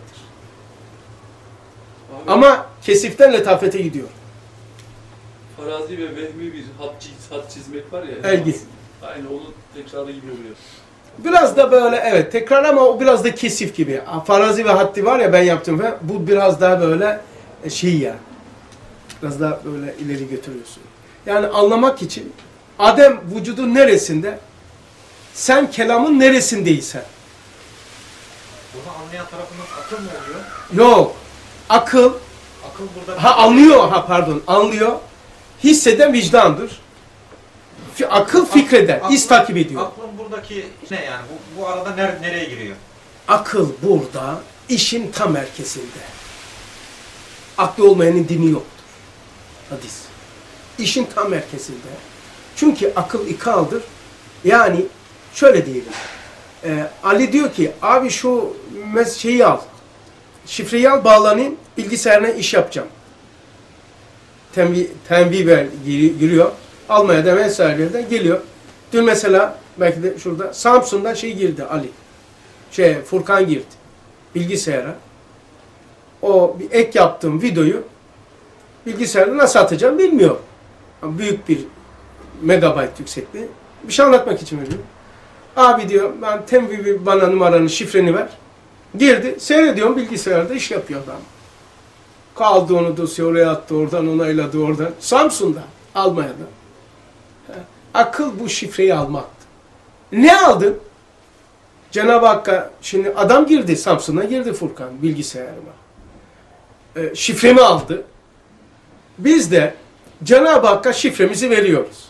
Abi, ama kesiften letafete gidiyor. Farazi ve vehmi bir hat, hat çizmek var ya. Elgi. Aynı onun tekrarı gibi oluyor. Biraz da böyle evet tekrar ama o biraz da kesif gibi. Farazi ve haddi var ya ben yaptım ve bu biraz daha böyle şey ya. Biraz daha böyle ileri götürüyorsun. Yani anlamak için Adem vücudun neresinde? Sen kelamın neresindeysen. Bunu anlayan tarafından akıl mı oluyor? Yok. Akıl. Akıl burada... Ha anlıyor. Ha pardon. Anlıyor. Hisseden vicdandır. F akıl fikreder. Aklın- His takip ediyor. Aklın buradaki ne yani? Bu, bu arada ner, nereye giriyor? Akıl burada işin tam merkezinde. Aklı olmayanın dini yoktur. Hadis. İşin tam merkezinde. Çünkü akıl ikaldır. Yani şöyle diyelim. Ee, Ali diyor ki abi şu şeyi al. Şifreyi al bağlanayım. Bilgisayarına iş yapacağım. Tenvi, tenvi ver giriyor. Almaya da vesairelerden geliyor. Dün mesela belki de şurada Samsun'dan şey girdi Ali. Şey Furkan girdi. Bilgisayara. O bir ek yaptığım videoyu bilgisayarda nasıl atacağım bilmiyor. Büyük bir megabayt yüksekliği. Bir şey anlatmak için veriyor. Abi diyor ben tenvi bana numaranı şifreni ver. Girdi. Seyrediyorum bilgisayarda iş yapıyor adam. Kaldı onu dosya oraya attı, oradan onayladı oradan. Samsun'da, Almanya'da. Akıl bu şifreyi almaktı. Ne aldın? Cenab-ı Hakk'a, şimdi adam girdi, Samsun'a girdi Furkan bilgisayarıma. E, şifremi aldı. Biz de Cenab-ı Hakk'a şifremizi veriyoruz.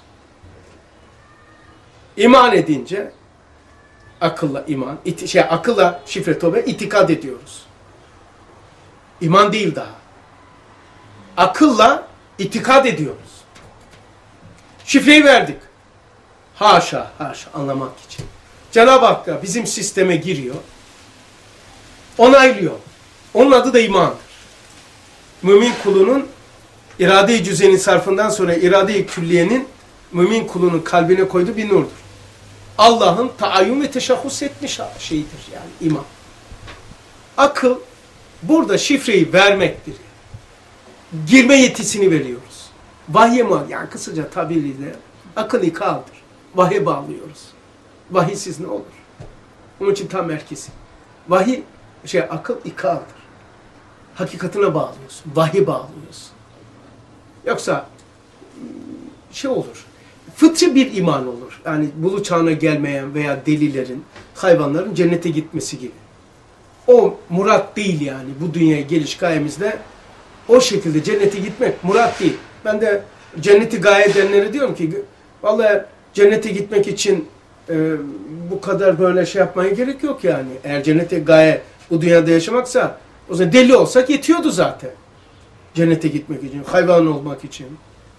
İman edince, akılla iman, iti, şey akılla şifre tövbe itikad ediyoruz. İman değil daha. Akılla itikad ediyoruz. Şifreyi verdik. Haşa, haşa anlamak için. Cenab-ı Hak da bizim sisteme giriyor. Onaylıyor. Onun adı da imandır. Mümin kulunun irade-i cüzenin sarfından sonra irade-i külliyenin mümin kulunun kalbine koyduğu bir nurdur. Allah'ın taayyün ve teşahhus etmiş şeyidir yani iman. Akıl burada şifreyi vermektir. Girme yetisini veriyoruz. Vahye mal yani kısaca tabiriyle akıl ikaldır. Vahye bağlıyoruz. Vahiysiz ne olur? Onun için tam merkezi. Vahiy, şey akıl ikaldır. Hakikatine bağlıyorsun. Vahiy bağlıyorsun. Yoksa şey olur. Fıtri bir iman olur. Yani bulu çağına gelmeyen veya delilerin, hayvanların cennete gitmesi gibi. O murat değil yani. Bu dünyaya geliş gayemizde o şekilde cennete gitmek murat değil. Ben de cenneti gaye edenlere diyorum ki vallahi cennete gitmek için e, bu kadar böyle şey yapmaya gerek yok yani. Eğer cennete gaye bu dünyada yaşamaksa o zaman deli olsak yetiyordu zaten. Cennete gitmek için, hayvan olmak için.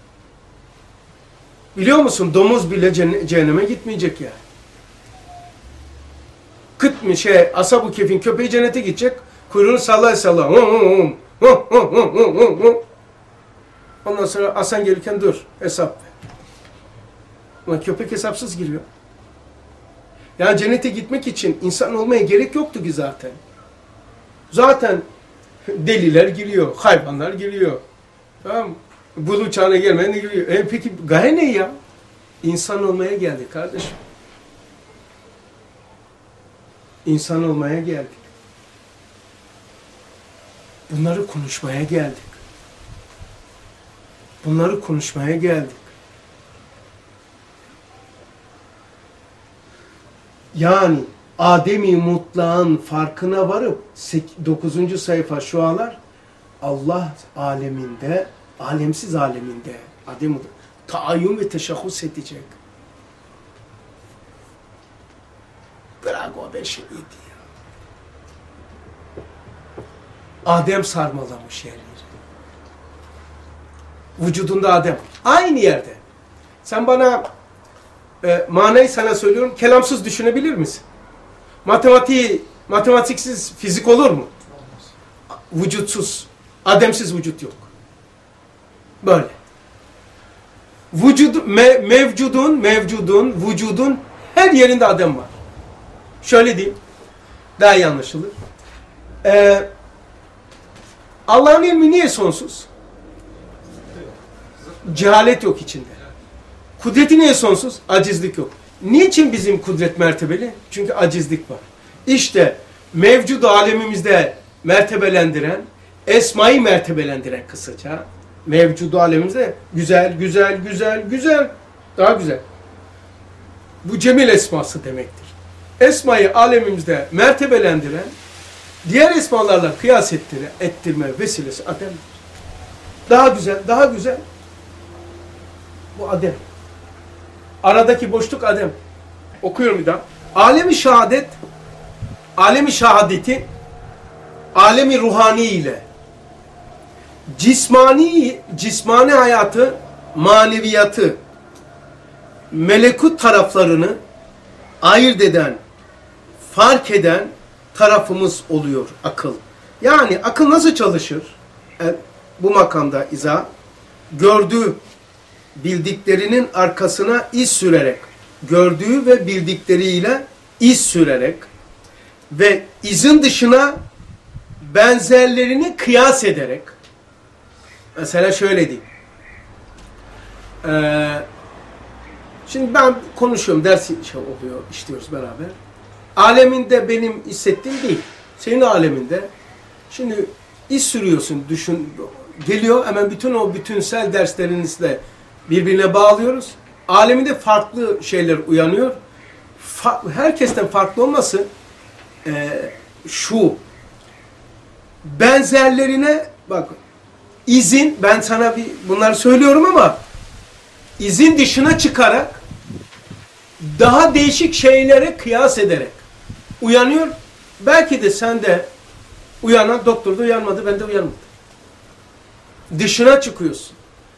Biliyor musun? Domuz bile cehenneme gitmeyecek yani. Kıt mı şey, Ashab-ı Kehf'in köpeği cennete gidecek. Kuyruğunu sallaya sallaya. Ondan sonra Hasan gelirken dur, hesap ver. Ama köpek hesapsız giriyor. Yani cennete gitmek için insan olmaya gerek yoktu ki zaten. Zaten deliler giriyor, hayvanlar giriyor. Tamam mı? Bulu çağına gelmeyen de giriyor. E peki gaye ne ya? İnsan olmaya geldik kardeşim. İnsan olmaya geldik. Bunları konuşmaya geldik. Bunları konuşmaya geldik. Yani Adem-i Mutlak'ın farkına varıp dokuzuncu sayfa şualar Allah aleminde, alemsiz aleminde Adem-i Mutlak taayyün ve teşahhus edecek. Bırak o beşeriydi ya. Adem sarmalamış yerleri. Vücudunda Adem. Aynı yerde. Sen bana e, manayı sana söylüyorum. Kelamsız düşünebilir misin? Matematiği, matematiksiz fizik olur mu? Vücutsuz, Ademsiz vücut yok. Böyle. Vücud, me, mevcudun, mevcudun, vücudun her yerinde Adem var. Şöyle diyeyim, daha iyi anlaşılır. Ee, Allah'ın ilmi niye sonsuz? Cehalet yok içinde. Kudreti niye sonsuz? Acizlik yok. Niçin bizim kudret mertebeli? Çünkü acizlik var. İşte mevcud alemimizde mertebelendiren, esmayı mertebelendiren kısaca, mevcud alemimizde güzel, güzel, güzel, güzel, daha güzel. Bu cemil esması demektir. Esmayı alemimizde mertebelendiren, diğer esmalarla kıyas ettirme, ettirme vesilesi Adem'dir. Daha güzel, daha güzel. Bu Adem. Aradaki boşluk Adem. Okuyorum bir daha. Alemi şehadet, alemi şehadeti, alemi ruhani ile cismani, cismani hayatı, maneviyatı, melekut taraflarını ayırt eden, fark eden tarafımız oluyor akıl. Yani akıl nasıl çalışır? Yani bu makamda izah, gördüğü bildiklerinin arkasına iz sürerek, gördüğü ve bildikleriyle iz sürerek ve izin dışına benzerlerini kıyas ederek, mesela şöyle diyeyim. Ee, şimdi ben konuşuyorum, ders şey oluyor, işliyoruz beraber. Aleminde benim hissettiğim değil. Senin aleminde. Şimdi iş sürüyorsun, düşün, geliyor hemen bütün o bütünsel derslerinizle birbirine bağlıyoruz. Aleminde farklı şeyler uyanıyor. Fa herkesten farklı olması e, şu, benzerlerine bak, izin, ben sana bir bunları söylüyorum ama izin dışına çıkarak daha değişik şeylere kıyas ederek uyanıyor. Belki de sen de uyanan, doktor da uyanmadı, ben de uyanmadım. Dışına çıkıyorsun.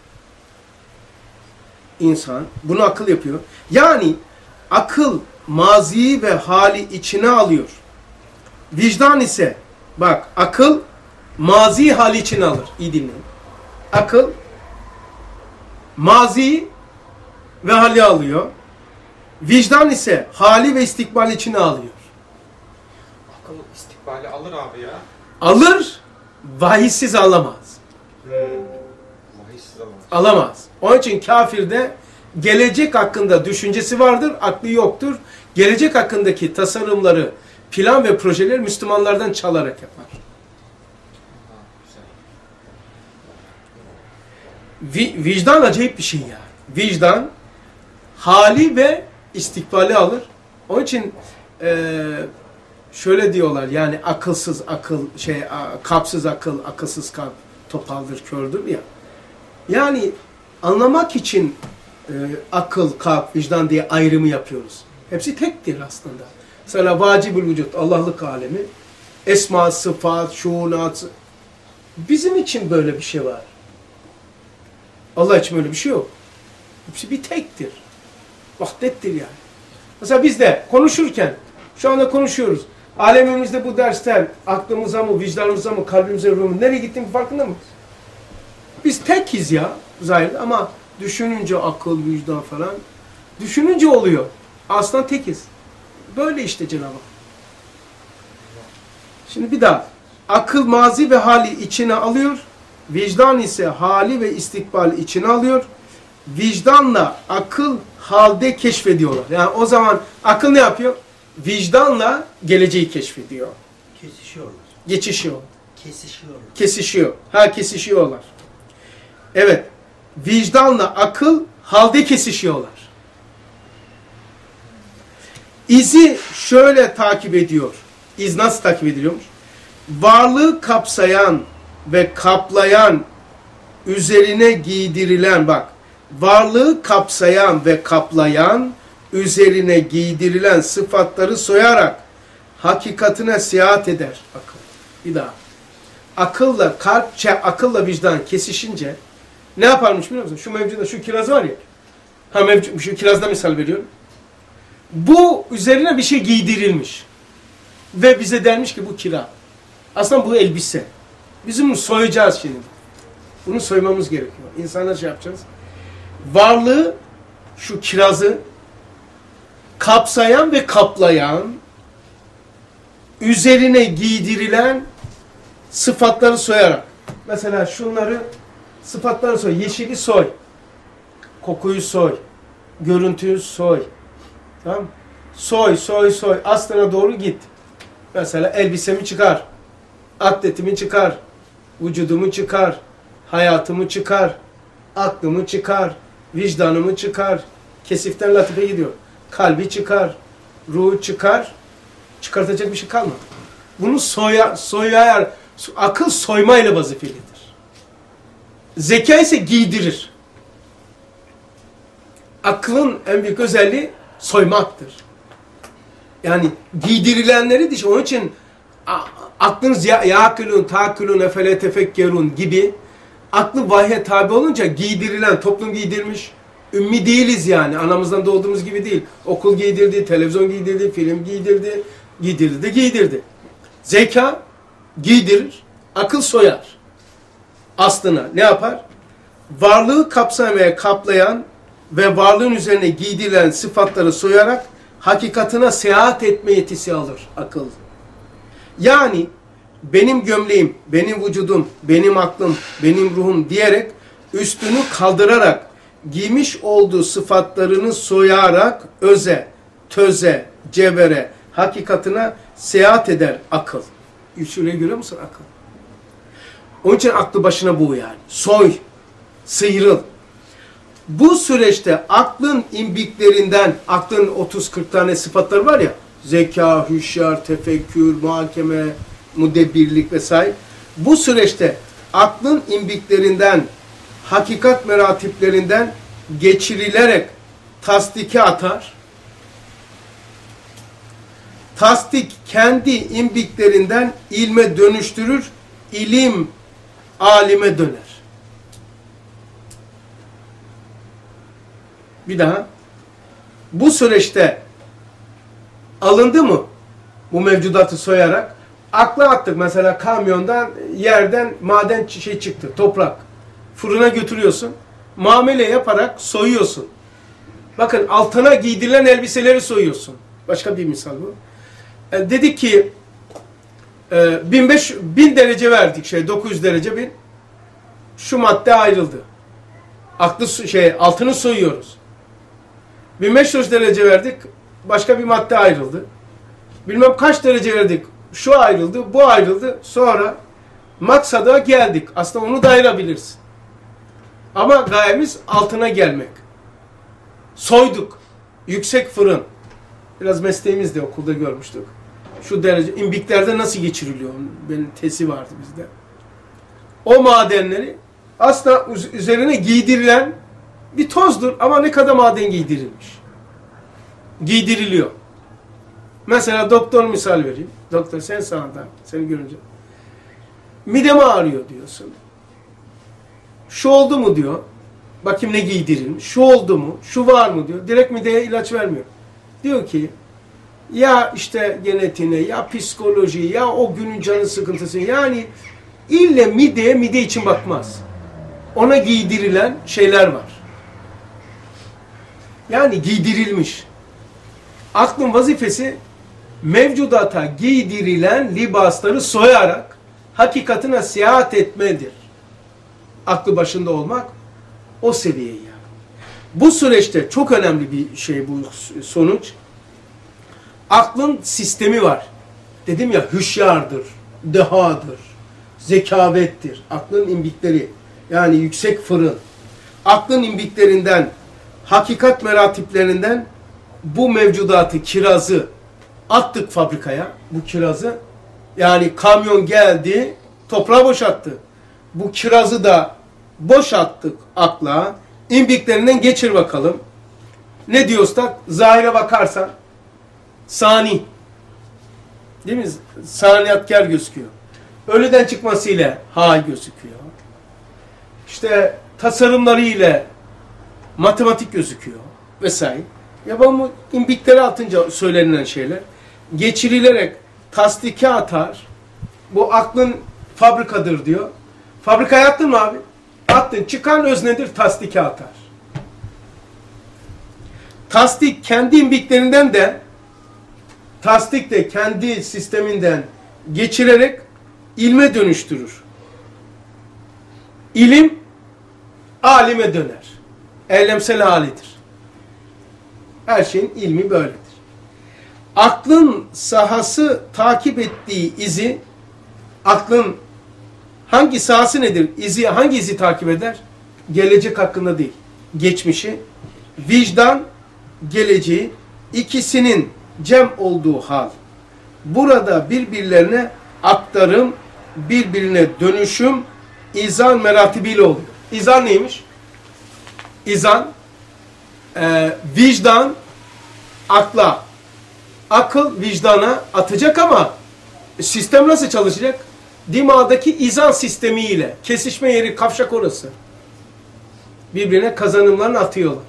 İnsan bunu akıl yapıyor. Yani akıl maziyi ve hali içine alıyor. Vicdan ise bak, akıl mazi hali içine alır. İyi dinleyin. Akıl mazi ve hali alıyor. Vicdan ise hali ve istikbal içine alıyor. Akıl istikbali alır abi ya. Alır, vahiysiz alamaz. Vahiysiz alamaz. Alamaz. Onun için kafirde gelecek hakkında düşüncesi vardır, aklı yoktur. Gelecek hakkındaki tasarımları, plan ve projeleri Müslümanlardan çalarak yapar. Vi vicdan acayip bir şey ya. Vicdan hali ve istikbali alır. Onun için e, şöyle diyorlar, yani akılsız akıl, şey kalpsiz akıl, akılsız kalp topaldır, kördür ya. Yani anlamak için e, akıl, kalp, vicdan diye ayrımı yapıyoruz. Hepsi tektir aslında. Mesela vacibül vücut, Allah'lık alemi, esma, sıfat, şuunat. Bizim için böyle bir şey var. Allah için öyle bir şey yok. Hepsi bir tektir. Vahdettir yani. Mesela biz de konuşurken, şu anda konuşuyoruz. Alemimizde bu dersler aklımıza mı, vicdanımıza mı, kalbimize, ruhumuza nereye gittiğinin farkında mıyız? Biz tekiz ya zahir, ama düşününce akıl, vicdan falan, düşününce oluyor. Aslında tekiz. Böyle işte Cenab-ı Hak. Şimdi bir daha. Akıl mazi ve hali içine alıyor. Vicdan ise hali ve istikbali içine alıyor. Vicdanla akıl halde keşfediyorlar. Yani o zaman akıl ne yapıyor? Vicdanla geleceği keşfediyor. Kesişiyorlar. Geçişiyor. Kesişiyorlar. Kesişiyor. Ha, kesişiyorlar. Evet. Vicdanla akıl halde kesişiyorlar. İzi şöyle takip ediyor. İz nasıl takip ediliyormuş? Varlığı kapsayan ve kaplayan, üzerine giydirilen, bak, varlığı kapsayan ve kaplayan, üzerine giydirilen sıfatları soyarak hakikatine seyahat eder akıl. Bir daha. Akılla kalp, akılla vicdan kesişince ne yaparmış biliyor musun? Şu mevcuda, şu kiraz var ya. Ha, mevcut, şu kirazda misal veriyorum. Bu üzerine bir şey giydirilmiş. Ve bize denmiş ki bu kira. Aslında bu elbise. Bizim bunu soyacağız şimdi. Bunu soymamız gerekiyor. İnsanlar şey yapacağız. Varlığı, şu kirazı kapsayan ve kaplayan, üzerine giydirilen sıfatları soyarak. Mesela şunları, sıfatları soy. Yeşili soy. Kokuyu soy. Görüntüyü soy. Tamam. Soy, soy, soy. Aslına doğru git. Mesela elbisemi çıkar. Atletimi çıkar. Vücudumu çıkar. Hayatımı çıkar. Aklımı çıkar. Vicdanımı çıkar. Kesiften latife gidiyor. Kalbi çıkar. Ruhu çıkar. Çıkartacak bir şey kalmadı. Bunu soya, soyar. Akıl soymayla vazifelidir. Zeka ise giydirir. Aklın en büyük özelliği soymaktır. Yani giydirilenleri diş. Onun için aklınız yâkülûn, tâkülûn, efele tefekkerûn gibi aklı vahye tabi olunca giydirilen, toplum giydirmiş. Ümmi değiliz yani. Anamızdan doğduğumuz gibi değil. Okul giydirdi, televizyon giydirdi, film giydirdi, giydirdi, giydirdi. Zeka giydirir, akıl soyar. Aslına ne yapar? Varlığı kapsamaya kaplayan ve varlığın üzerine giydirilen sıfatları soyarak hakikatine seyahat etme yetisi alır akıl. Yani benim gömleğim, benim vücudum, benim aklım, benim ruhum diyerek üstünü kaldırarak giymiş olduğu sıfatlarını soyarak öze, töze, cevere, hakikatine seyahat eder akıl. Şuraya görüyor musun akıl? Onun için aklı başına bu yani. Soy, sıyrıl. Bu süreçte aklın imbiklerinden, aklın otuz kırk tane sıfatları var ya, zeka, hüşyar, tefekkür, muhakeme, mudebbirlik vesaire. Bu süreçte aklın imbiklerinden, hakikat meratiplerinden geçirilerek tasdike atar. Tasdik kendi imbiklerinden ilme dönüştürür, ilim alime döner. Bir daha. Bu süreçte alındı mı bu mevcudatı soyarak? Akla attık mesela kamyondan, yerden maden şey çıktı, toprak. Fırına götürüyorsun. Muamele yaparak soyuyorsun. Bakın altına giydirilen elbiseleri soyuyorsun. Başka bir misal bu. E, dedik ki e, bin beş yüz, bin derece verdik, şey dokuz yüz derece bin. Şu madde ayrıldı. Aklı şey altını soyuyoruz. bin beş yüz derece verdik. Başka bir madde ayrıldı. Bilmem kaç derece verdik. Şu ayrıldı, bu ayrıldı. Sonra maksada geldik. Aslında onu da ayırabilirsin. Ama gayemiz altına gelmek. Soyduk. Yüksek fırın. Biraz mesleğimizde okulda görmüştük. Şu derece, imbiklerde nasıl geçiriliyor? Benim tesi vardı bizde. O madenleri aslında üzerine giydirilen bir tozdur ama ne kadar maden giydirilmiş. Giydiriliyor. Mesela doktor misal vereyim. Doktor sen sağdan, seni görünce. Midem ağrıyor diyorsun. Şu oldu mu diyor. Bakayım ne giydirilmiş. Şu oldu mu? Şu var mı diyor. Direkt mideye ilaç vermiyor. Diyor ki ya işte genetiğine, ya psikoloji, ya o günün canı sıkıntısı. Yani ille mideye mide için bakmaz. Ona giydirilen şeyler var. Yani giydirilmiş. Aklın vazifesi mevcudata giydirilen libasları soyarak hakikatine seyahat etmedir. Aklı başında olmak o seviye yani. Bu süreçte çok önemli bir şey bu sonuç. Aklın sistemi var. Dedim ya hüşyardır, dehadır, zekavettir. Aklın imbikleri yani yüksek fırın. Aklın imbiklerinden, hakikat meratiplerinden bu mevcudatı, kirazı attık fabrikaya. Bu kirazı yani kamyon geldi, toprağı boşalttı. Bu kirazı da boşalttık akla. İmbiklerinden geçir bakalım. Ne diyor usta? Zahire bakarsan sani. Değil mi? Saniyatkar gözüküyor. Ölüden çıkmasıyla ha gözüküyor. İşte tasarımları ile matematik gözüküyor vesaire. Ya bu imbikleri atınca söylenilen şeyler geçirilerek tasdike atar. Bu aklın fabrikadır diyor. Fabrikaya attın mı abi? Attın. Çıkan öznedir, tasdike atar. Tasdik kendi imbiklerinden de tasdik de kendi sisteminden geçirerek ilme dönüştürür. İlim alime döner. Eylemsel halidir. Her şeyin ilmi böyledir. Aklın sahası takip ettiği izi, aklın hangi sahası nedir? İzi, hangi izi takip eder? Gelecek hakkında değil. Geçmişi, vicdan, geleceği, ikisinin cem olduğu hal. Burada birbirlerine aktarım, birbirine dönüşüm, izan meratibiyle oluyor. İzan neymiş? İzan, e, vicdan, akla, akıl vicdana atacak ama sistem nasıl çalışacak? Dimağdaki izan sistemiyle, kesişme yeri kavşak orası. Birbirine kazanımlarını atıyorlar.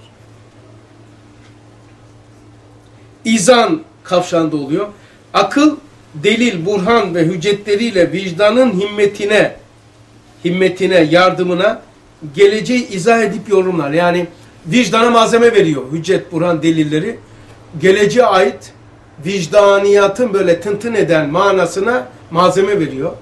İzan kavşağında oluyor. Akıl, delil, burhan ve hüccetleriyle vicdanın himmetine, himmetine, yardımına geleceği izah edip yorumlar. Yani vicdana malzeme veriyor. Hüccet, burhan, delilleri. Geleceğe ait vicdaniyatın böyle tıntın eden manasına malzeme veriyor.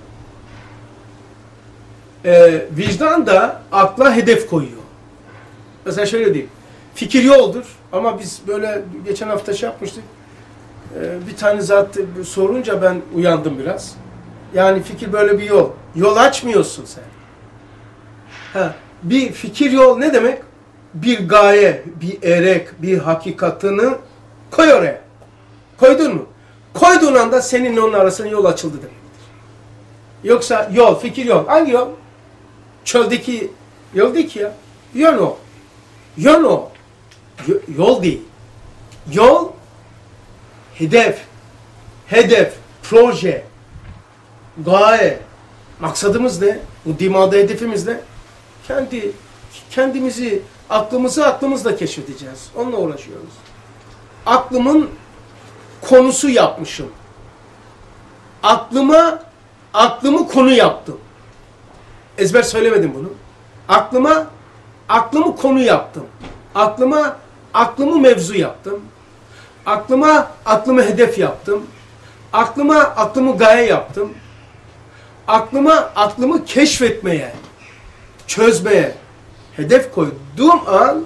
Ee, vicdan da akla hedef koyuyor. Mesela şöyle diyeyim. Fikir yoldur ama biz böyle geçen hafta şey yapmıştık. Ee, bir tane zat sorunca ben uyandım biraz. Yani fikir böyle bir yol. Yol açmıyorsun sen. Ha, bir fikir yol ne demek? Bir gaye, bir erek, bir hakikatını koy oraya. Koydun mu? Koyduğun anda seninle onun arasında yol açıldı demektir. Yoksa yol, fikir yol. Hangi yol? Çöldeki yol değil ki ya. Yön o. Yön o. Y yol değil. Yol, hedef, hedef, proje, gaye. Maksadımız ne? Bu dimada hedefimiz ne? Kendi, kendimizi, aklımızı aklımızla keşfedeceğiz. Onunla uğraşıyoruz. Aklımın konusu yapmışım. Aklıma, aklımı konu yaptım. Ezber söylemedim bunu. Aklıma, aklımı konu yaptım. Aklıma, aklımı mevzu yaptım. Aklıma, aklımı hedef yaptım. Aklıma, aklımı gaye yaptım. Aklıma, aklımı keşfetmeye, çözmeye hedef koyduğum an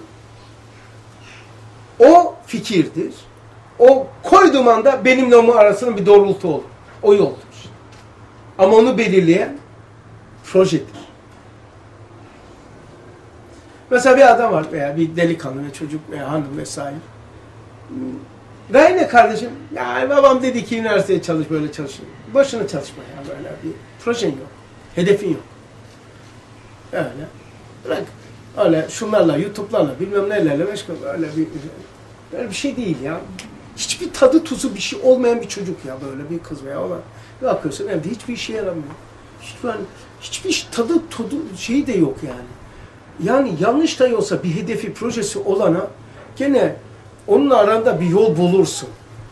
o fikirdir. O koyduğum anda benimle onun arasında bir doğrultu olur. O yoldur. Ama onu belirleyen projedir. Mesela bir adam var veya bir delikanlı ve çocuk veya hanım vesaire. Gaye ne kardeşim? Ya babam dedi ki üniversiteye çalış, böyle çalışın. Boşuna çalışma ya, böyle bir projen yok. Hedefin yok. Öyle. Bırak. Öyle şunlarla, YouTube'larla, bilmem nelerle meşgul. Öyle bir, öyle bir şey değil ya. Hiçbir tadı tuzu bir şey olmayan bir çocuk ya, böyle bir kız veya olan. Bakıyorsun evde hiçbir işe yaramıyor. Hiçbir, yani, hiçbir tadı tuzu şeyi de yok yani. Yani yanlış da olsa bir hedefi, projesi olana gene onunla aranda bir yol bulursun.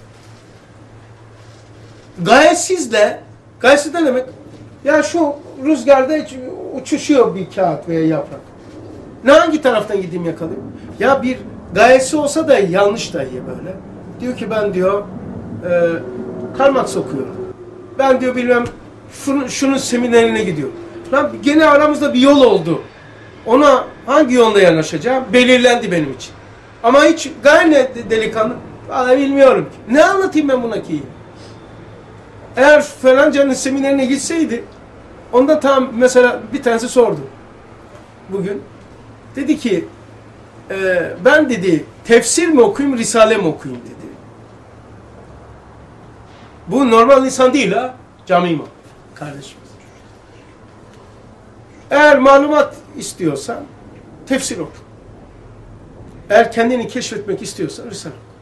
Gayesizle, gayesiz ne demek? Ya şu rüzgarda hiç uçuşuyor bir kağıt veya yaprak. Ne hangi taraftan gideyim yakalayayım? Ya bir gayesi olsa da yanlış da iyi böyle. Diyor ki ben diyor e, Karl okuyorum. Ben diyor bilmem şunun, şunun seminerine gidiyorum. Lan gene aramızda bir yol oldu. Ona hangi yolda yanaşacağım belirlendi benim için. Ama hiç gaye ne delikanlı? Vallahi bilmiyorum ki. Ne anlatayım ben buna ki? Eğer falancanın seminerine gitseydi, onda tam mesela bir tanesi sordu. Bugün. Dedi ki, e, ben dedi tefsir mi okuyayım, risale mi okuyayım dedi. Bu normal insan değil ha, cami imam kardeşimiz. Eğer malumat istiyorsan tefsir oku. Eğer kendini keşfetmek istiyorsan risale oku.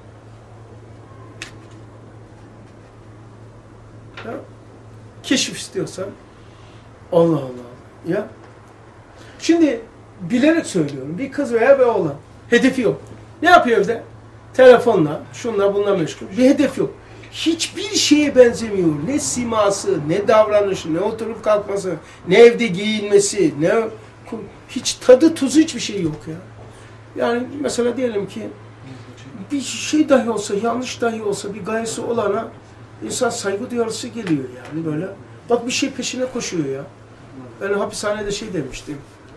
Ya, keşif istiyorsan Allah Allah ya. Şimdi bilerek söylüyorum. Bir kız veya bir oğlan. Hedefi yok. Ne yapıyor evde? Telefonla, şunla bununla meşgul. Bir hedef yok. Hiçbir şeye benzemiyor. Ne siması, ne davranışı, ne oturup kalkması, ne evde giyinmesi, ne hiç tadı tuzu hiçbir şey yok ya. Yani mesela diyelim ki bir şey dahi olsa, yanlış dahi olsa bir gayesi olana insan saygı duyarısı geliyor yani böyle. Bak bir şey peşine koşuyor ya. Ben hapishanede şey demiştim.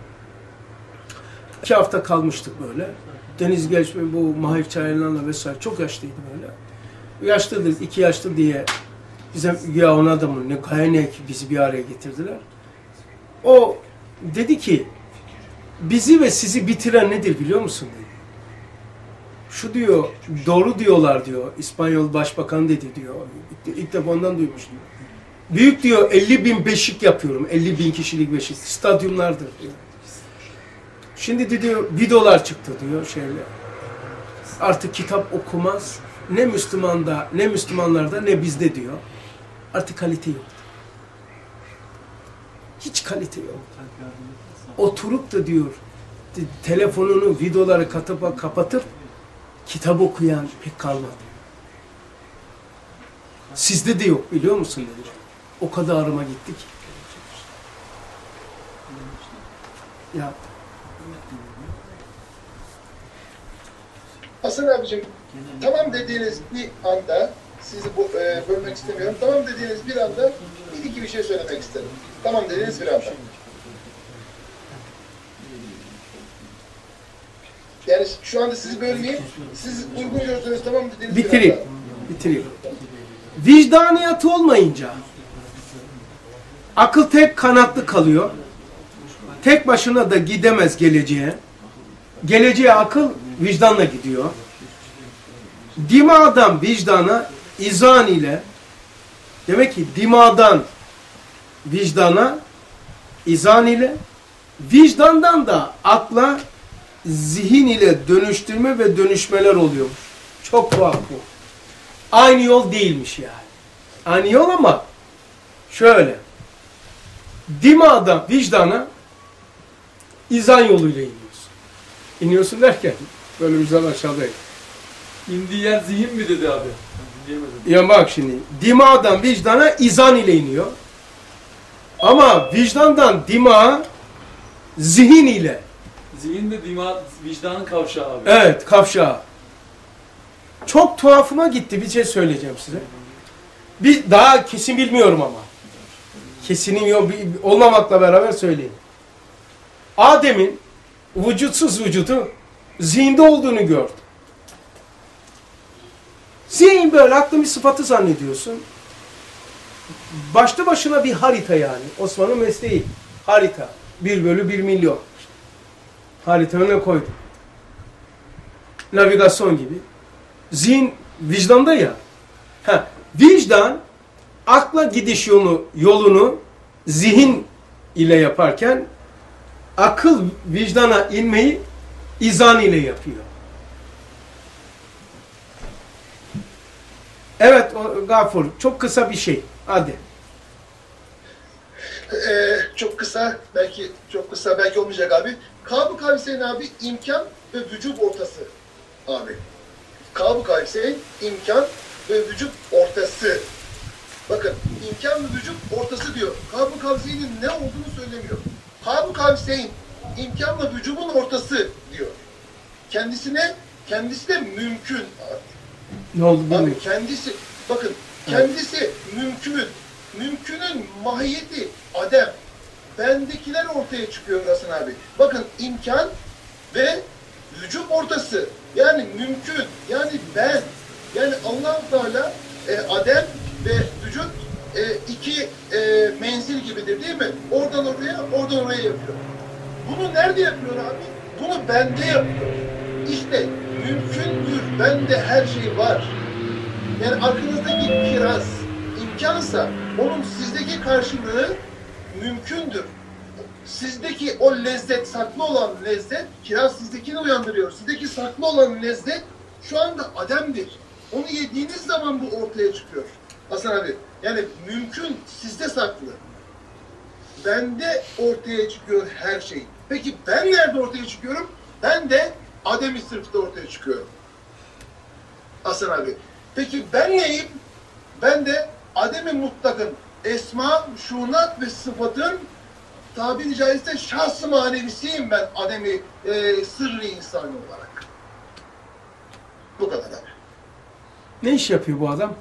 İki hafta kalmıştık böyle. Deniz gelişme bu Mahir Çaylan'la vesaire çok yaşlıydı böyle. Yaşlıdır, iki yaşlı diye bize ya ona adamın ne gaye ki bizi bir araya getirdiler. O dedi ki bizi ve sizi bitiren nedir biliyor musun dedi. Şu diyor, doğru diyorlar diyor, İspanyol Başbakan dedi diyor. İlk defa ondan duymuştum. Büyük diyor elli bin beşik yapıyorum, elli bin kişilik beşik, stadyumlardır diyor. Şimdi diyor videolar çıktı diyor şeyle. Artık kitap okumaz, ne Müslümanda, ne Müslümanlarda, ne bizde diyor. Artık kalite yok. Hiç kalite yok. Oturup da diyor, telefonunu, videoları katıp, kapatıp kitap okuyan pek kalmadı. Sizde de yok biliyor musun dedi. O kadar arıma gittik. Ya. Hasan abicim, tamam dediğiniz bir anda, sizi bu, e, bölmek istemiyorum, tamam dediğiniz bir anda bir iki bir şey söylemek isterim. Tamam dediğiniz bir anda. Yani şu anda sizi bölmeyeyim, siz uygun gördüğünüz tamam dediğiniz Bitireyim. bir anda. Bitireyim. Vicdaniyatı olmayınca, Akıl tek kanatlı kalıyor. Tek başına da gidemez geleceğe. Geleceğe akıl vicdanla gidiyor. Dimadan vicdana, izan ile, demek ki dimadan vicdana, izan ile, vicdandan da akla, zihin ile dönüştürme ve dönüşmeler oluyormuş. Çok tuhaf bu. Aynı yol değilmiş yani. Aynı yol ama şöyle. Dimadan vicdana, izan yoluyla iniyorsun. İniyorsun derken böyle güzel aşağıdayım. İndiği yer zihin mi dedi abi? Dinleyemedim. Ya bak şimdi, dimadan vicdana izan ile iniyor. Ama vicdandan dimağa zihin ile. Zihin de dima, vicdanın kavşağı abi. Evet, kavşağı. Çok tuhafıma gitti, bir şey söyleyeceğim size. Bir daha kesin bilmiyorum ama. Kesinin yok olmamakla beraber söyleyeyim. Adem'in vücutsuz vücudu zihinde olduğunu gördü. Zihin böyle aklın bir sıfatı zannediyorsun. Başlı başına bir harita yani. Osman'ın mesleği. Harita. Bir bölü bir milyon. Harita önüne koydu. Navigasyon gibi. Zihin vicdanda ya. Ha, vicdan akla gidiş yolu, yolunu zihin ile yaparken akıl vicdana inmeyi izan ile yapıyor. Evet o, Gafur, çok kısa bir şey. Hadi. Ee, çok kısa, belki çok kısa, belki olmayacak abi. Kab-ı Kavseyn abi imkan ve vücut ortası abi. Kab-ı Kavseyn imkan ve vücut ortası. Bakın imkan ve vücut ortası diyor. Kab-ı Kavseyn'in ne olduğunu söylemiyor. Kab-ı Kavseyn imkanla vücudun ortası diyor. Kendisine, kendisi de mümkün abi. Ne oldu Abi bilmiyorum. kendisi, bakın kendisi mümkün. Mümkünün mahiyeti adem. Bendekiler ortaya çıkıyor Hasan abi. Bakın imkan ve vücut ortası. Yani mümkün. Yani ben. Yani Allah-u Teala e, adem ve vücut e, iki e, menzil gibidir değil mi? Oradan oraya, oradan oraya yapıyor. Bunu nerede yapıyor abi? Bunu bende yapıyor. İşte mümkündür. Bende her şey var. Yani aklınızdaki kiraz imkansa onun sizdeki karşılığı mümkündür. Sizdeki o lezzet, saklı olan lezzet, kiraz sizdekini uyandırıyor. Sizdeki saklı olan lezzet şu anda ademdir. Onu yediğiniz zaman bu ortaya çıkıyor. Hasan abi, yani mümkün sizde saklı. Bende ortaya çıkıyor her şey. Peki ben nerede ortaya çıkıyorum? Ben de adem-i sırfta ortaya çıkıyorum. Hasan abi. Peki ben neyim? Ben de adem-i mutlakın esma, şunat ve sıfatın tabiri caizse şahs-ı manevisiyim ben adem-i e, sırrı insanı olarak. Bu kadar abi. Ne iş yapıyor bu adam?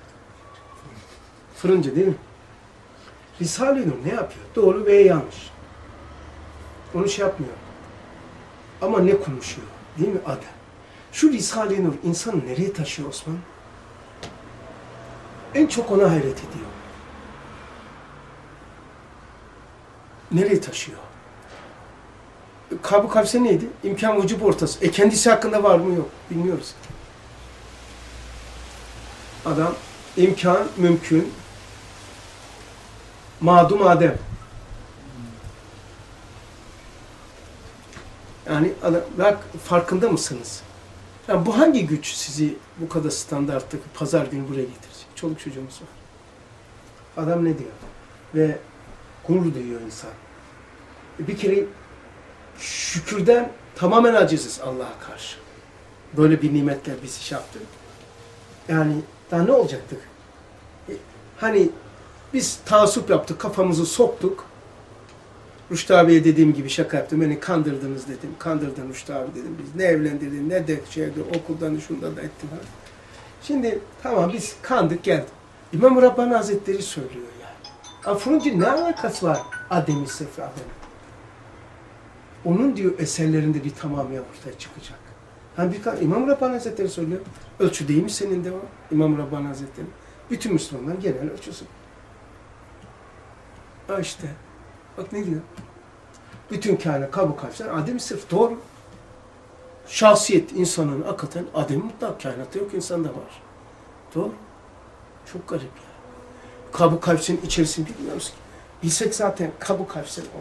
Fırıncı değil mi? Risale-i Nur ne yapıyor? Doğru veya yanlış. Onu şey yapmıyor. Ama ne konuşuyor? Değil mi adam? Şu Risale-i Nur insanı nereye taşıyor Osman? En çok ona hayret ediyor. Nereye taşıyor? Kab-ı Kavse neydi? İmkan vücub ortası. E kendisi hakkında var mı yok? Bilmiyoruz. Adam imkan, mümkün, madum adem. Yani adam, bak farkında mısınız? Yani bu hangi güç sizi bu kadar standarttaki pazar günü buraya getirecek? Çoluk çocuğumuz var. Adam ne diyor? Ve gurur duyuyor insan. Bir kere şükürden tamamen aciziz Allah'a karşı. Böyle bir nimetler bizi şey yaptı. Yani daha ne olacaktık? Hani biz taassup yaptık, kafamızı soktuk. Rüştü abiye dediğim gibi şaka yaptım. Beni kandırdınız dedim. Kandırdın Rüştü abi dedim. Biz ne evlendirdin, ne de şeyde, okuldan, şundan da ettim. Şimdi tamam biz kandık geldik. İmam Rabbani Hazretleri söylüyor yani. Fırıncı ne alakası var Adem-i Sıfır Adem? Onun diyor eserlerinde bir tamamı ortaya çıkacak. Hani bir İmam Rabbani Hazretleri söylüyor. Ölçü değil mi senin de o? İmam Rabbani Hazretleri. Bütün Müslümanların genel ölçüsü. Ha işte. Bak ne diyor? Bütün kainat kabuk kalpsen adem sırf doğru. Şahsiyet insanın hakikaten adem mutlak. Kainatta yok, insanda var. Doğru. Çok garip ya. Kabuk kalpsin içerisini bilmiyor musun? Bilsek zaten kabuk kalpsin o.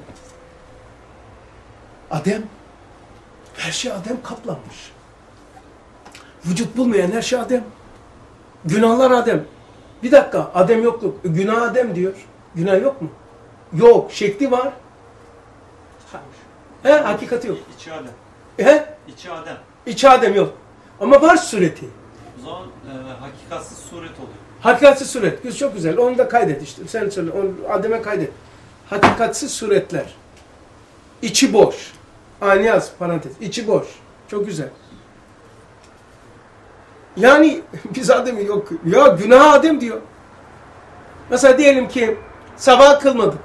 Adem. Her şey adem kaplanmış. Vücut bulmayan her şey adem. Günahlar adem. Bir dakika, adem yokluk. Günah adem diyor. Günah yok mu? Yok. Şekli var. He, hakikati yok. İçi Adem. He? İçi Adem. İçi adem yok. Ama var sureti. O zaman e, hakikatsiz suret oluyor. Hakikatsiz suret. Güzel, çok güzel. Onu da kaydet işte. Sen söyle. Onu Adem'e kaydet. Hakikatsiz suretler. İçi boş. Ani yaz parantez. İçi boş. Çok güzel. Yani biz Adem'i yok. Ya günah Adem diyor. Mesela diyelim ki sabah kılmadık.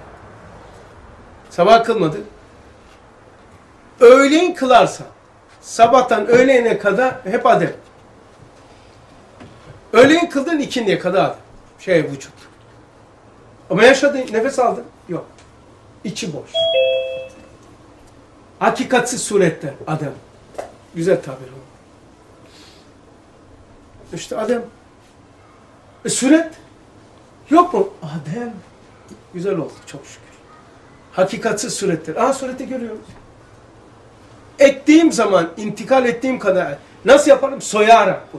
Sabah kılmadık. Öğleyin kılarsa sabahtan öğleyene kadar hep Adem. Öğleyin kıldın ikindiye kadar Adem. Şey vücut. Ama yaşadın, nefes aldın. Yok. İçi boş. Hakikatsiz surette Adem. Güzel tabir o. İşte Adem. E, suret. Yok mu? Adem. Güzel oldu çok şükür. Hakikatsiz suretler. Aha sureti görüyoruz. Ettiğim zaman, intikal ettiğim kadar nasıl yaparım? Soyarak bunu.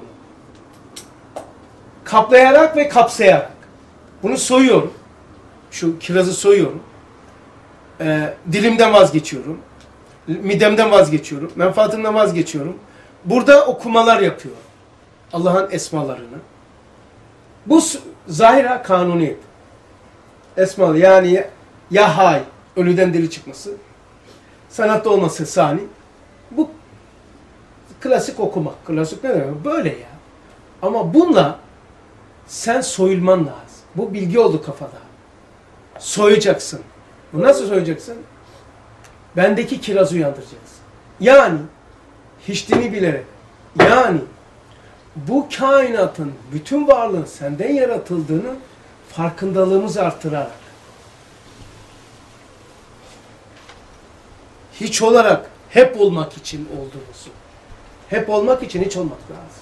Kaplayarak ve kapsayarak. Bunu soyuyorum. Şu kirazı soyuyorum. Ee, dilimden vazgeçiyorum. Midemden vazgeçiyorum. Menfaatimden vazgeçiyorum. Burada okumalar yapıyorum. Allah'ın esmalarını. Bu zahira kanuniyet. Esmalı yani ya hay, ölüden diri çıkması. Sanatta olması sani. Bu klasik okumak. Klasik ne demek? Böyle ya. Ama bununla sen soyulman lazım. Bu bilgi oldu kafada. Soyacaksın. Bu nasıl soyacaksın? Bendeki kirazı uyandıracaksın. Yani hiçliğini bilerek. Yani bu kainatın bütün varlığın senden yaratıldığını farkındalığımızı artırarak. Hiç olarak hep olmak için olduğumuzu. Hep olmak için hiç olmak lazım.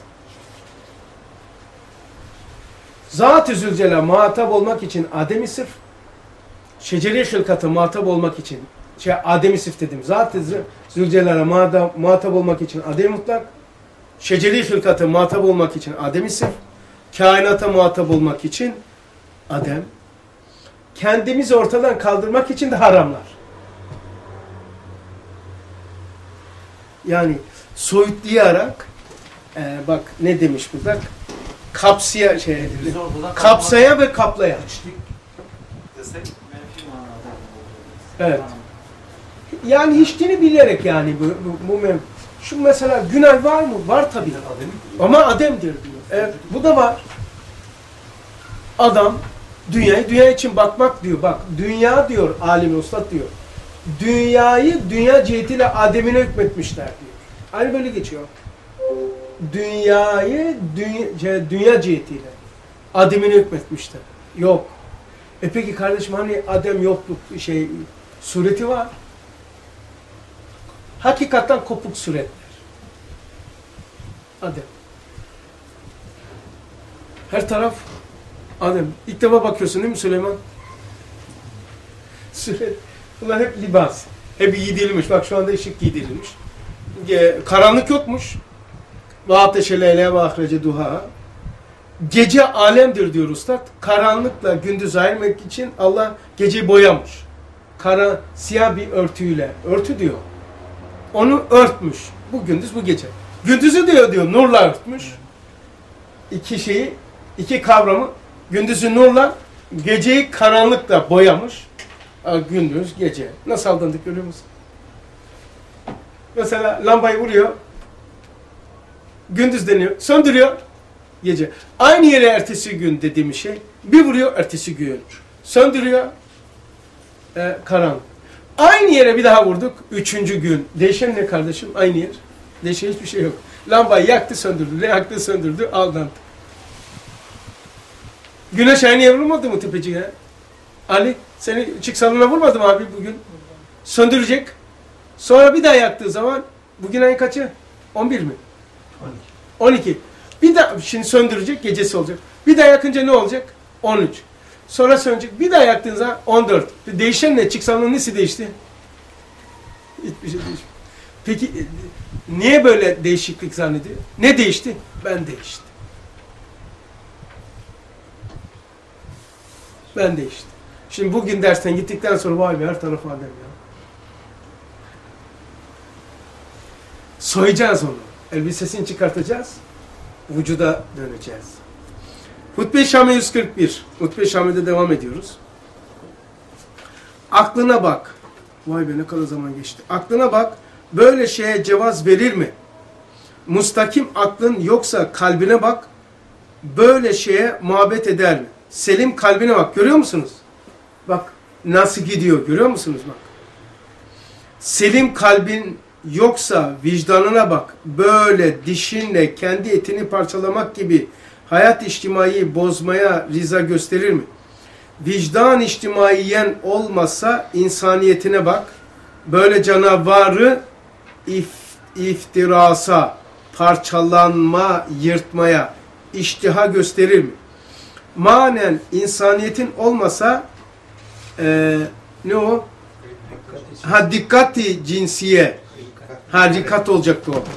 Zat-ı Zülcelal muhatap olmak için Adem-i Sırf, şeceri hılkatı muhatap olmak için, şey Adem-i Sırf dedim, Zat-ı Zülcelal'a muhatap olmak için Adem-i Mutlak, şeceri hılkatı muhatap olmak için Adem-i Sırf, kainata muhatap olmak için Adem, kendimizi ortadan kaldırmak için de haramlar. Yani soyutlayarak, e, bak ne demiş burada, kapsaya, şey, kapsaya ve kaplaya. Desek menfi manada. Evet. Yani hiçliğini bilerek yani bu, bu, bu mem şu mesela günah var mı? Var tabii. Ama Adem'dir diyor. Evet, bu da var. Adam dünyayı dünya için bakmak diyor. Bak dünya diyor alim ustad diyor. Dünyayı dünya cihetiyle Adem'ine hükmetmişler diyor. Aynı böyle geçiyor. Dünyayı dünya, dünya cihetiyle Adem'ine hükmetmişler. Yok. E peki kardeşim hani Adem yokluk şey sureti var. Hakikatten kopuk suretler. Adem. Her taraf Adem. İlk defa bakıyorsun değil mi Süleyman? Suret. Bunlar hep libas. Hep giydirilmiş. Bak şu anda ışık giydirilmiş. Karanlık yokmuş. Ve ateşe leyle ve ahrece duha. Gece alemdir diyor ustad. Karanlıkla gündüz ayırmak için Allah geceyi boyamış. Kara, siyah bir örtüyle. Örtü diyor. Onu örtmüş. Bu gündüz, bu gece. Gündüzü diyor diyor nurla örtmüş. İki şeyi, iki kavramı gündüzü nurla, geceyi karanlıkla boyamış. Gündüz, gece. Nasıl aldandık görüyor musun? Mesela lambayı vuruyor. Gündüz deniyor. Söndürüyor. Gece. Aynı yere ertesi gün dediğim şey. Bir vuruyor ertesi gün. Söndürüyor. E, karanlık. Aynı yere bir daha vurduk. Üçüncü gün. Değişen ne kardeşim? Aynı yer. Değişen hiçbir şey yok. Lambayı yaktı söndürdü. Yaktı söndürdü. Aldandı. Güneş aynı yer vurmadı mı tepeciye? Ali? Seni çıksalına vurmadım abi bugün. Söndürecek. Sonra bir daha yaktığı zaman, bugün ayın kaçı? on bir mi? on iki. Bir daha, şimdi söndürecek, gecesi olacak. Bir daha yakınca ne olacak? on üç. Sonra sönecek. Bir daha yaktığın zaman on dört. Değişen ne? Çıksalının nesi değişti? Hiçbir şey değişmiyor. Peki niye böyle değişiklik zannediyor? Ne değişti? Ben değiştim. Ben değiştim. Şimdi bugün dersten gittikten sonra vay be her taraf Adem ya. Soyacağız onu. Elbisesini çıkartacağız. Vücuda döneceğiz. Hutbe-i Şame yüz kırk bir. Hutbe-i Şame'de devam ediyoruz. Aklına bak. Vay be ne kadar zaman geçti. Aklına bak. Böyle şeye cevaz verir mi? Mustakim aklın yoksa kalbine bak. Böyle şeye muhabbet eder mi? Selim kalbine bak. Görüyor musunuz? Bak nasıl gidiyor. Görüyor musunuz? Bak. Selim kalbin yoksa vicdanına bak. Böyle dişinle kendi etini parçalamak gibi hayat içtimaiyi bozmaya riza gösterir mi? Vicdan içtimaiyen olmasa insaniyetine bak. Böyle canavarı if, iftirasa, parçalanma, yırtmaya iştiha gösterir mi? Manen insaniyetin olmasa e, ne o? Ha dikkati cinsiye. Ha rikat olacaktı o.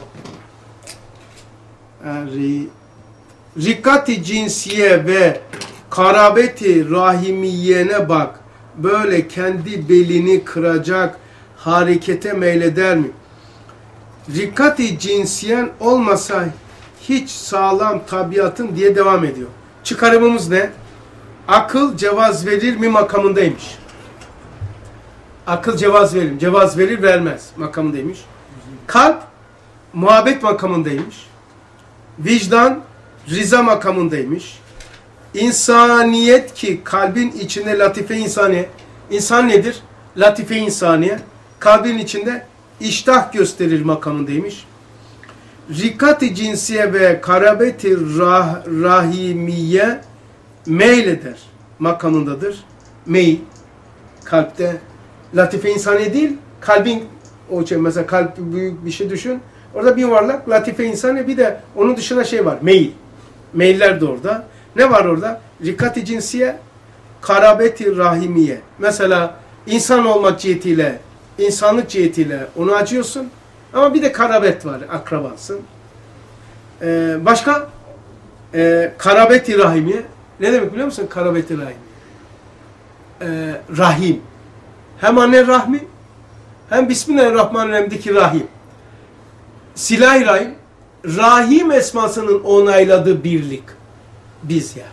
Ha, ri, rikati cinsiye ve karabeti rahimiyene bak. Böyle kendi belini kıracak harekete meyleder mi? Rikati cinsiyen olmasa hiç sağlam tabiatın diye devam ediyor. Çıkarımımız ne? Akıl cevaz verir mi makamındaymış. Akıl cevaz verir mi? Cevaz verir vermez makamındaymış. Kalp muhabbet makamındaymış. Vicdan rıza makamındaymış. İnsaniyet ki kalbin içinde latife insaniye. İnsan nedir? Latife insaniye. Kalbin içinde iştah gösterir makamındaymış. Rikat-ı cinsiye ve karabeti rah, rahimiye meyleder makamındadır. Meyil. Kalpte latife insaniye değil, kalbin o şey, mesela kalp büyük bir şey düşün. Orada bir varlık, latife insaniye, bir de onun dışında şey var, meyil. Meyiller de orada. Ne var orada? Rikat-ı cinsiye, karabeti rahimiye. Mesela insan olmak cihetiyle, insanlık cihetiyle onu acıyorsun. Ama bir de karabet var, akrabasın. Ee, başka? Ee, karabeti rahimiye. Ne demek biliyor musun? Karabeti rahimiye. Ee, rahim. Hem anne rahmi, hem Bismillahirrahmanirrahim'deki rahim. Silah-i Rahim, Rahim esmasının onayladığı birlik. Biz yani.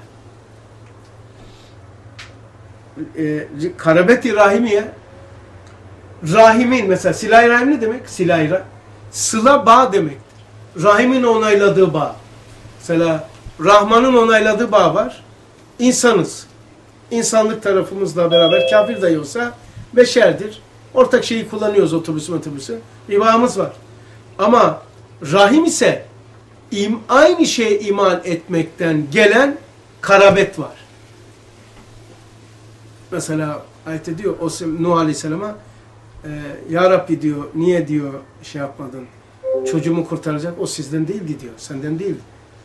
Ee, Karabeti Rahimiye, Rahimin mesela Silah-i Rahim ne demek? Silah-i Rahim. Sıla bağ demektir. Rahimin onayladığı bağ. Mesela Rahman'ın onayladığı bağ var. İnsanız. İnsanlık tarafımızla beraber kafir dahi olsa beşerdir. Ortak şeyi kullanıyoruz, otobüsü otobüsü. Bir bağımız var. Ama Rahim ise im, aynı şeye iman etmekten gelen karabet var. Mesela ayette diyor o Nuh Aleyhisselam'a e, Ya Rabbi diyor, niye diyor şey yapmadın, çocuğumu kurtaracak, o sizden değildi diyor, senden değildi.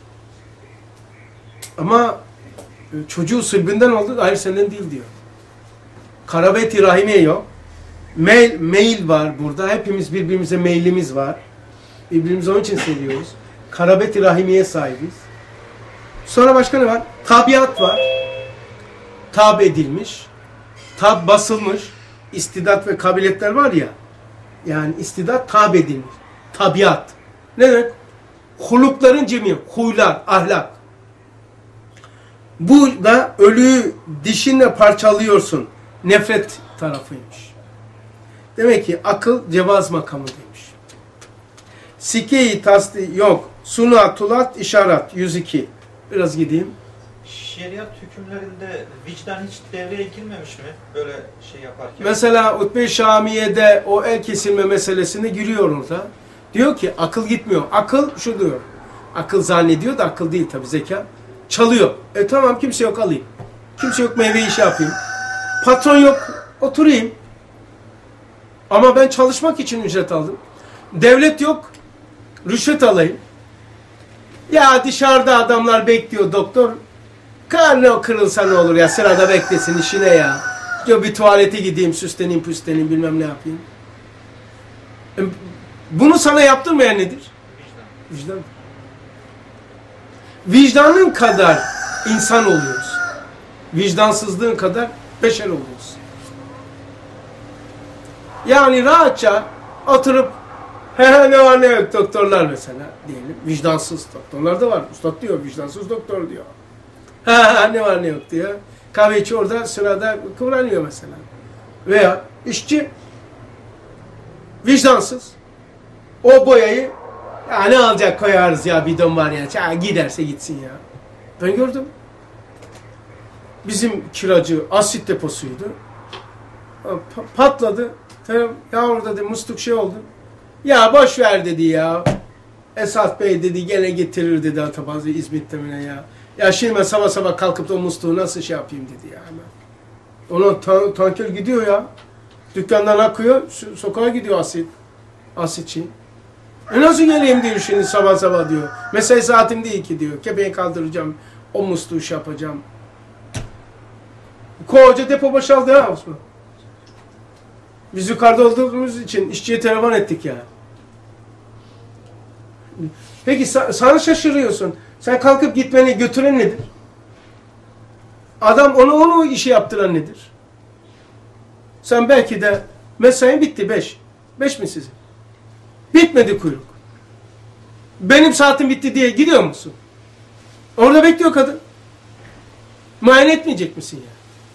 Ama e, çocuğu sülbünden oldu, hayır senden değil diyor. Karabet-i rahimiye yok. Mail, mail var burada, hepimiz birbirimize mailimiz var. Birbirimizi onun için seviyoruz. Karabet-i rahimiye sahibiz. Sonra başka ne var? Tabiat var. Tab edilmiş. Tab basılmış. İstidat ve kabiliyetler var ya. Yani istidat tab edilmiş. Tabiat. Ne demek? Hulukların cemi. Huylar, ahlak. Bu da ölüyü dişinle parçalıyorsun. Nefret tarafıymış. Demek ki akıl cevaz makamındaymış. Sike-i tasdi yok. Suna, tulat, işaret. yüz iki. Biraz gideyim. Şeriat hükümlerinde vicdan hiç devreye girmemiş mi? Böyle şey yaparken. Mesela Hutbe-i Şamiye'de o el kesilme meselesine giriyor orada. Diyor ki akıl gitmiyor. Akıl şu diyor. Akıl zannediyor da akıl değil tabi, zeka. Çalıyor. E tamam kimse yok alayım. Kimse yok meyveyi şey yapayım. Patron yok, oturayım. Ama ben çalışmak için ücret aldım. Devlet yok, rüşvet alayım. Ya dışarıda adamlar bekliyor doktor. Karnı kırılsa ne olur ya, sırada beklesin işine ya. Diyor bir tuvalete gideyim, süsleneyim, püsleneyim, bilmem ne yapayım. Bunu sana yaptırmayan nedir? Vicdan. Vicdanın kadar insan oluyoruz. Vicdansızlığın kadar beşer oluyoruz. Yani rahatça oturup he he ne var ne yok doktorlar mesela diyelim. Vicdansız doktorlar da var. Ustad diyor vicdansız doktor diyor. Ha ne var ne yok diyor. Kahve içi orada sırada kıvranıyor mesela. Veya işçi vicdansız. O boyayı ya ne alacak koyarız ya bidon var ya. ya giderse gitsin ya. Ben gördüm. Bizim kiracı asit deposuydu. Patladı. Ya orada dedi musluk şey oldu. Ya boş ver dedi ya. Esat Bey dedi gene getirir dedi Atabazı İzmit'te mi ya. Ya şimdi ben sabah sabah kalkıp da o musluğu nasıl şey yapayım dedi ya. Ona tan tanker gidiyor ya. Dükkandan akıyor, sokağa gidiyor asit. Asitçi. E nasıl geleyim diyor şimdi sabah sabah diyor. Mesai saatim değil ki diyor. Kepeği kaldıracağım. O musluğu şey yapacağım. Koca depo boşaldı ha Osman. Biz yukarıda olduğumuz için işçiye telefon ettik ya. Peki sana şaşırıyorsun. Sen kalkıp gitmeni götüren nedir? Adam onu onu işi yaptıran nedir? Sen belki de mesain bitti beş. Beş mi sizin? Bitmedi kuyruk. Benim saatim bitti diye gidiyor musun? Orada bekliyor kadın. Muayene etmeyecek misin ya?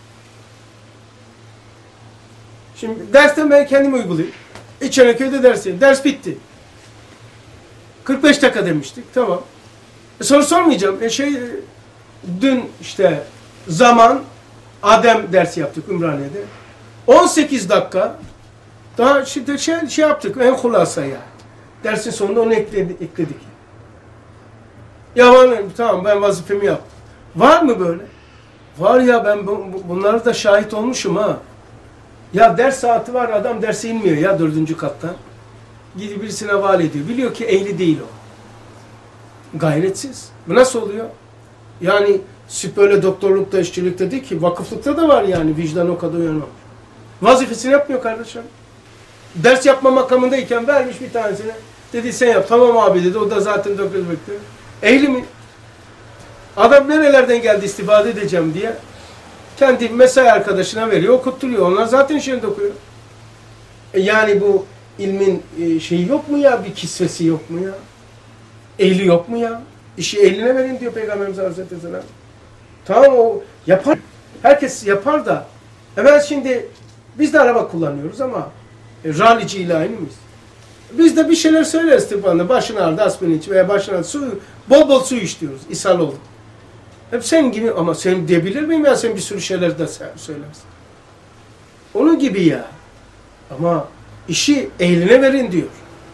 Şimdi dersten ben kendim uygulayayım. İçereköy'de dersim. Ders bitti. kırk beş dakika demiştik. Tamam. E soru sormayacağım. E şey dün işte zaman Adem dersi yaptık Ümraniye'de. on sekiz dakika daha şimdi şey, şey yaptık en hulasaya. Dersin sonunda onu ekledik. ekledik. Ya ben, tamam ben vazifemi yaptım. Var mı böyle? Var ya ben bu, bunlara da şahit olmuşum ha. Ya ders saati var adam derse inmiyor ya dördüncü kattan. Gidip birisine havale ediyor. Biliyor ki ehli değil o. Gayretsiz. Bu nasıl oluyor? Yani böyle doktorlukta, işçilikte değil ki vakıflıkta da var yani vicdan o kadar uyanmamış. Vazifesini yapmıyor kardeşim. Ders yapma makamındayken vermiş bir tanesine. Dedi sen yap. Tamam abi dedi. O da zaten doktor bekliyor. Ehli mi? Adam nerelerden geldi istifade edeceğim diye. Kendi mesai arkadaşına veriyor, okutturuyor. Onlar zaten şeyini okuyor. E yani bu ilmin e, şeyi yok mu ya? Bir kisvesi yok mu ya? Ehli yok mu ya? İşi eline verin diyor Peygamberimiz Aleyhisselam. Tamam o yapar. Herkes yapar da. Evet şimdi biz de araba kullanıyoruz ama e, rallici ilahi miyiz? Biz de bir şeyler söyleriz tıpkı. Başın ağrıdı, aspirin iç veya başın ağrıdı. Su, bol bol su iç diyoruz. İshal oldu. Hep sen gibi ama sen diyebilir miyim ya sen bir sürü şeyler de söylersin. Onun gibi ya. Ama işi ehline verin diyor.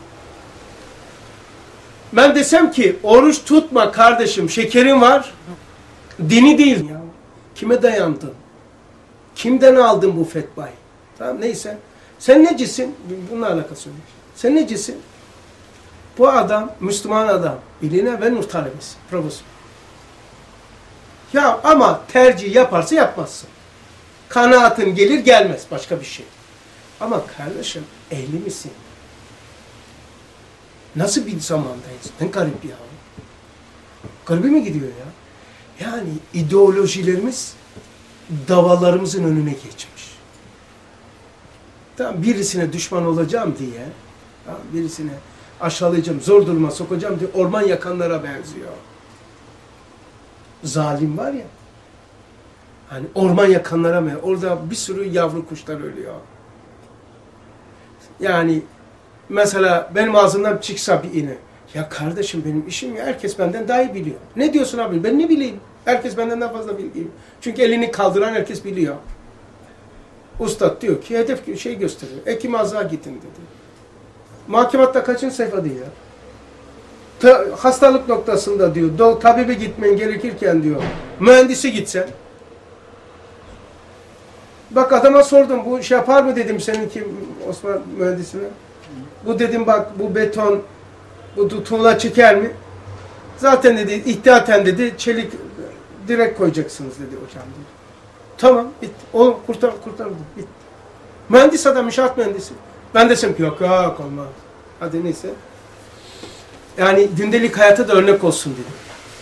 Ben desem ki oruç tutma kardeşim şekerin var. Dini değil ya. Kime dayandın? Kimden aldın bu fetvayı? Tamam neyse. Sen necisin? Bununla alakası yok. Sen necisin? Bu adam Müslüman adam. İline ve nur talebesi. Profesör. Ya ama tercih yaparsa yapmazsın. Kanaatin gelir gelmez başka bir şey. Ama kardeşim ehli misin? Nasıl bir zamandayız? Ne garip ya. Garibi mi gidiyor ya? Yani ideolojilerimiz davalarımızın önüne geçmiş. Tamam birisine düşman olacağım diye, tamam, birisine aşağılayacağım, zor duruma sokacağım diye orman yakanlara benziyor. Zalim var ya, hani orman yakanlara mı? Orada bir sürü yavru kuşlar ölüyor. Yani mesela benim ağzımdan çıksa bir iğne. Ya kardeşim benim işim ya, herkes benden daha iyi biliyor. Ne diyorsun abi? Ben ne bileyim? Herkes benden daha fazla biliyor. Çünkü elini kaldıran herkes biliyor. Ustad diyor ki hedef şey gösteriyor. Ekim azığa gidin dedi. Mahkematta kaçıncı sayfa diyor ya? Ta, hastalık noktasında diyor. Do, tabibe gitmen gerekirken diyor. Mühendise gitsen. Bak adama sordum, bu şey yapar mı dedim seninki Osman mühendisine. Bu dedim bak bu beton, bu tuğla çeker mi? Zaten dedi ihtiyaten dedi çelik direkt koyacaksınız dedi hocam dedi. Tamam bitti. O kurtar kurtardı bitti. Mühendis adam, inşaat mühendisi. Ben desem ki yok yok olmaz. Hadi neyse. Yani gündelik hayata da örnek olsun dedim.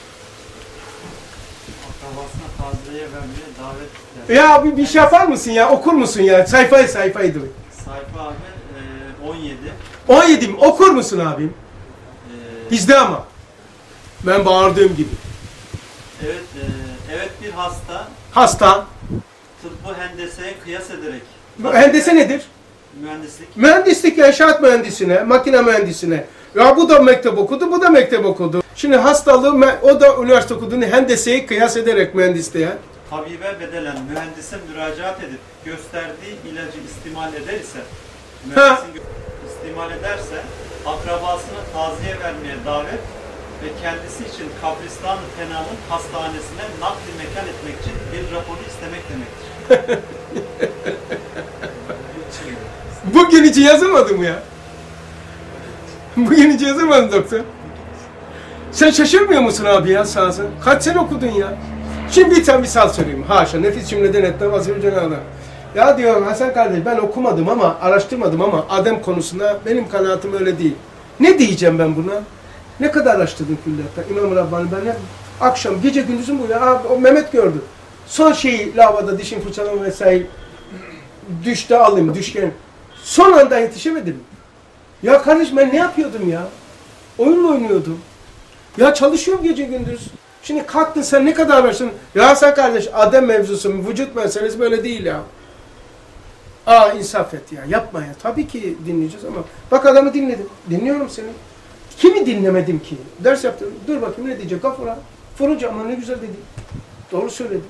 Akrabasına taziyeye vermeye davet eder. Ya bir, bir şey yapar mısın ya? Okur musun ya? Sayfayı sayfayı dur. Sayfa abi e, on yedi. on yedi mi? Okur musun abim? E, Bizde ama. Ben bağırdığım gibi. evet, e, evet bir hasta Hasta. tıbbı hendeseye kıyas ederek Bu Hendese nedir? mühendislik Mühendislik, inşaat mühendisine, makine mühendisine. Ya bu da mektep okudu, bu da mektep okudu. Şimdi hastalığı, o da üniversite okuduğunu hendeseyi kıyas ederek mühendisliğe. tabibe bedelen mühendise müracaat edip gösterdiği ilacı istimal eder ise, Ha. mühendisin gö- istimal ederse akrabasına taziye vermeye davet ve kendisi için kabristan-ı tenamın hastanesine nakli mekan etmek için bir raporu istemek demektir. Bugün hiç yazılmadı mı ya? Bugün hiç yazılmadı doktor. Sen şaşırmıyor musun abi ya sahası? Kaç sene okudun ya? Şimdi bir tane misal söyleyeyim. Haşa nefis cümleden etmem azim cenab-ı. Ya diyor Hasan kardeş ben okumadım ama araştırmadım ama Adem konusunda benim kanaatim öyle değil. Ne diyeceğim ben buna? Ne kadar araştırdım külliyatta? İmam Rabbani ben hep akşam gece gündüzüm bu ya. Abi, o Mehmet gördü. Son şeyi lavada dişim fırçalama vesaire düşte alayım düşken. Son anda yetişemedim. Ya kardeş ben ne yapıyordum ya? Oyun oynuyordum. Ya çalışıyorum gece gündüz. Şimdi kalktın sen ne kadar versin? Ya sen kardeş Adem mevzusu, vücut meselesi böyle değil ya. Aa insaf et ya, yapma ya. Tabii ki dinleyeceğiz ama bak adamı dinledim. Dinliyorum seni. Kimi dinlemedim ki? Ders yaptım. Dur bakayım ne diyecek? Gafura. Fırıncı ama ne güzel dedi. Doğru söyledi.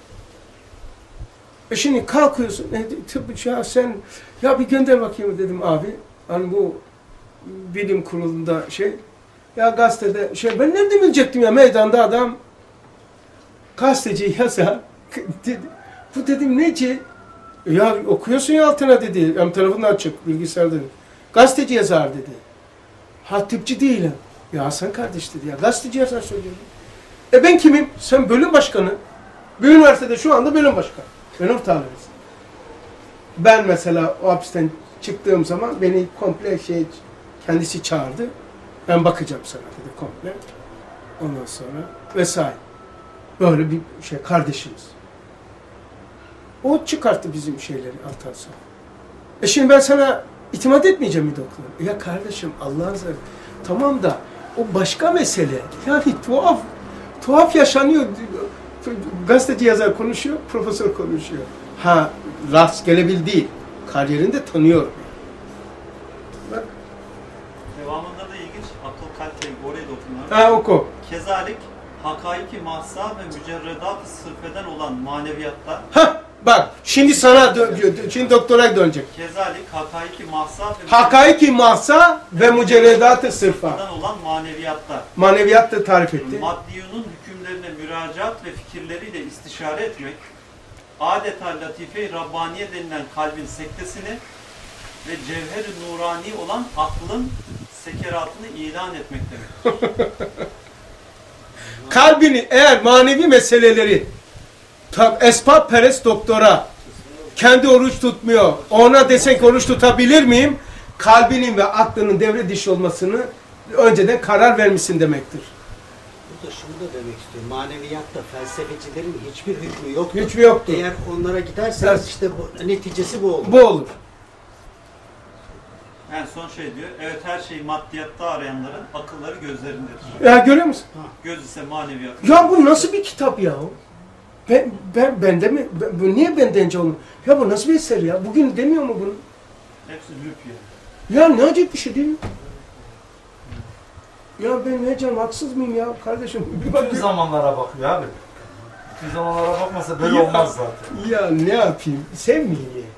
E şimdi kalkıyorsun. Ne, tıpkı ya sen ya bir gönder bakayım dedim abi. Hani bu bilim kurulunda şey ya gazetede şey ben nerede bilecektim ya meydanda adam gazeteci yazar. Bu dedim neci? Ya okuyorsun ya altına dedi. Hem telefonla açık bilgisayarda. Gazeteci yazar dedi. Ha tıpçı değilim. Ya Hasan kardeş dedi ya gazeteci yazar söylüyorum. E ben kimim? Sen bölüm başkanı. Bir üniversitede şu anda bölüm başkanı. Benim talebesi. Ben mesela o hapisten çıktığım zaman beni komple şey kendisi çağırdı. Ben bakacağım sana dedi komple. Ondan sonra vesaire. Böyle bir şey kardeşimiz. O çıkarttı bizim şeyleri alttan sonra. E şimdi ben sana itimat etmeyeceğim mi doktor? Ya kardeşim Allah'ın zahmet. Tamam da o başka mesele. Yani tuhaf. Tuhaf yaşanıyor. Gazeteci yazar konuşuyor, profesör konuşuyor. Ha rast gelebil değil. Kariyerinde tanıyor. Bak. Devamında da ilginç akıl kalp orayı da okunuyor. Ha oku. Kezalik hakaiki mahsa ve mücerredat-ı sırfeden olan maneviyatta Ha bak şimdi sana dön, şimdi doktora dönecek. kezalik hakaiki mahsa ve Hakaiki mahsa ve mücerredat-ı sırfa. sırfeden olan maneviyatta Maneviyat da tarif etti. maddiyunun hükümlerine müracaat ve fikirleriyle istişare etmek, adeta latife-i Rabbaniye denilen kalbin sektesini ve cevher-i nurani olan aklın sekeratını ilan etmek demek. Kalbini eğer manevi meseleleri esbab perest doktora kendi oruç tutmuyor. Ona desen ki oruç tutabilir miyim? Kalbinin ve aklının devre dışı olmasını önceden karar vermişsin demektir. Bu da şunu da demek istiyorum. Maneviyatta felsefecilerin hiçbir hükmü yoktur. Hiçbir yoktur. Eğer onlara giderseniz Evet. işte bu, neticesi bu olur. Bu olur. En son şey diyor, evet her şeyi maddiyatta arayanların akılları gözlerindedir. Ya görüyor musun? Göz ise maneviyat. Ya bu nasıl bir kitap ya? Ben, ben bende mi? Ben, bu niye benden önce olmuş? Ya bu nasıl bir eser ya? Bugün demiyor mu bunu? Hepsi lüp ya. Ya ne acayip bir şey değil mi? Ya ben ne canım haksız mıyım ya kardeşim? Bir bak. Bütün zamanlara bakıyor abi. Bütün zamanlara bakmasa böyle Ya. olmaz zaten. Ya ne yapayım? Sevmeyeyim ya.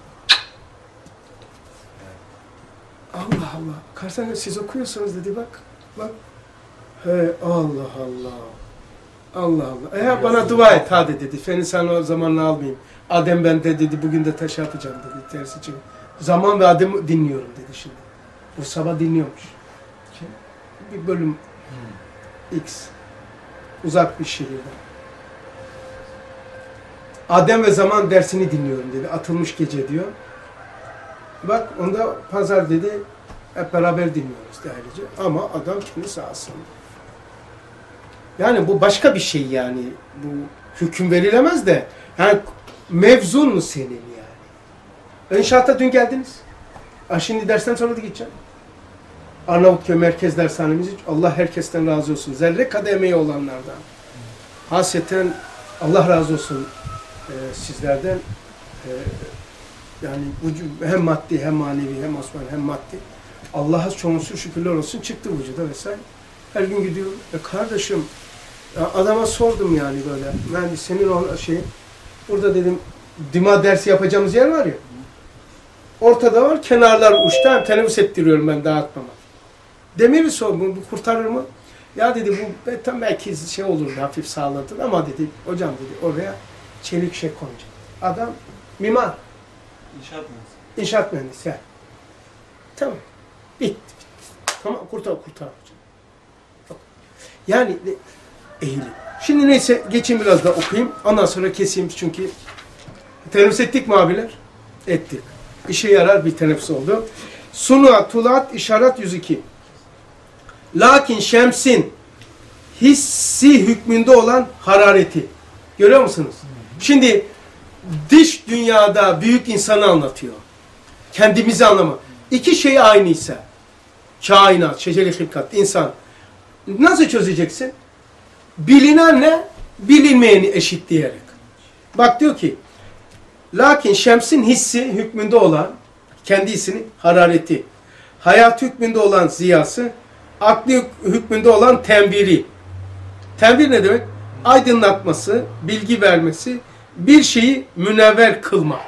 Allah Allah. Karsan siz okuyorsunuz dedi bak. Bak. He Allah Allah. Allah Allah. E bana dua et hadi dedi. Feni sen o zamanla almayayım. Adem ben de dedi bugün de taş atacağım dedi. Tersi için. Zaman ve Adem'i dinliyorum dedi şimdi. Bu sabah dinliyormuş. Bir bölüm hmm. X. Uzak bir şehirde. Adem ve zaman dersini dinliyorum dedi. Atılmış gece diyor. Bak onda pazar dedi. Hep beraber dinliyoruz değerlice. Ama adam kendisi aslında. Yani bu başka bir şey yani. Bu hüküm verilemez de. Yani mevzun mu senin yani? İnşaatta dün geldiniz. Ha, şimdi dersten sonra da gideceğim. Arnavutköy Merkez Dershanemiz. Allah herkesten razı olsun. Zerre kadar emeği olanlardan. Hasreten Allah razı olsun e, sizlerden. E, yani hem maddi hem manevi hem Osman hem maddi. Allah'a çoğunlusu şükürler olsun çıktı vücuda vesaire. Her gün gidiyorum. E kardeşim adama sordum yani böyle. Ben senin o şey burada dedim dima dersi yapacağımız yer var ya. Ortada var. Kenarlar uçta. Teneffüs ettiriyorum ben dağıtmama. Demiri sordum. Bu kurtarır mı? Ya dedi bu tam belki şey olur hafif sağlatır ama dedi hocam dedi oraya çelik şey konacak. Adam mimar. İnşaat mühendisi. İnşaat mühendisi. Yani. Tamam. Bitti. Bitti. Tamam kurtar kurtar hocam. Yani eğilim. Şimdi neyse geçeyim biraz da okuyayım. Ondan sonra keseyim çünkü teneffüs ettik mi abiler? Ettik. İşe yarar bir teneffüs oldu. Sunu, tulat, işaret yüz iki. Lakin şemsin hissi hükmünde olan harareti. Görüyor musunuz? Şimdi dış dünyada büyük insanı anlatıyor. Kendimizi anlama. İki şey aynıysa kainat, şeceri hilkat, insan nasıl çözeceksin? Bilinenle bilinmeyeni eşitleyerek. Bak diyor ki lakin şemsin hissi hükmünde olan kendisini harareti, hayat hükmünde olan ziyası, akli hükmünde olan tenviri. Tenvir ne demek? Aydınlatması, bilgi vermesi, bir şeyi münevver kılma.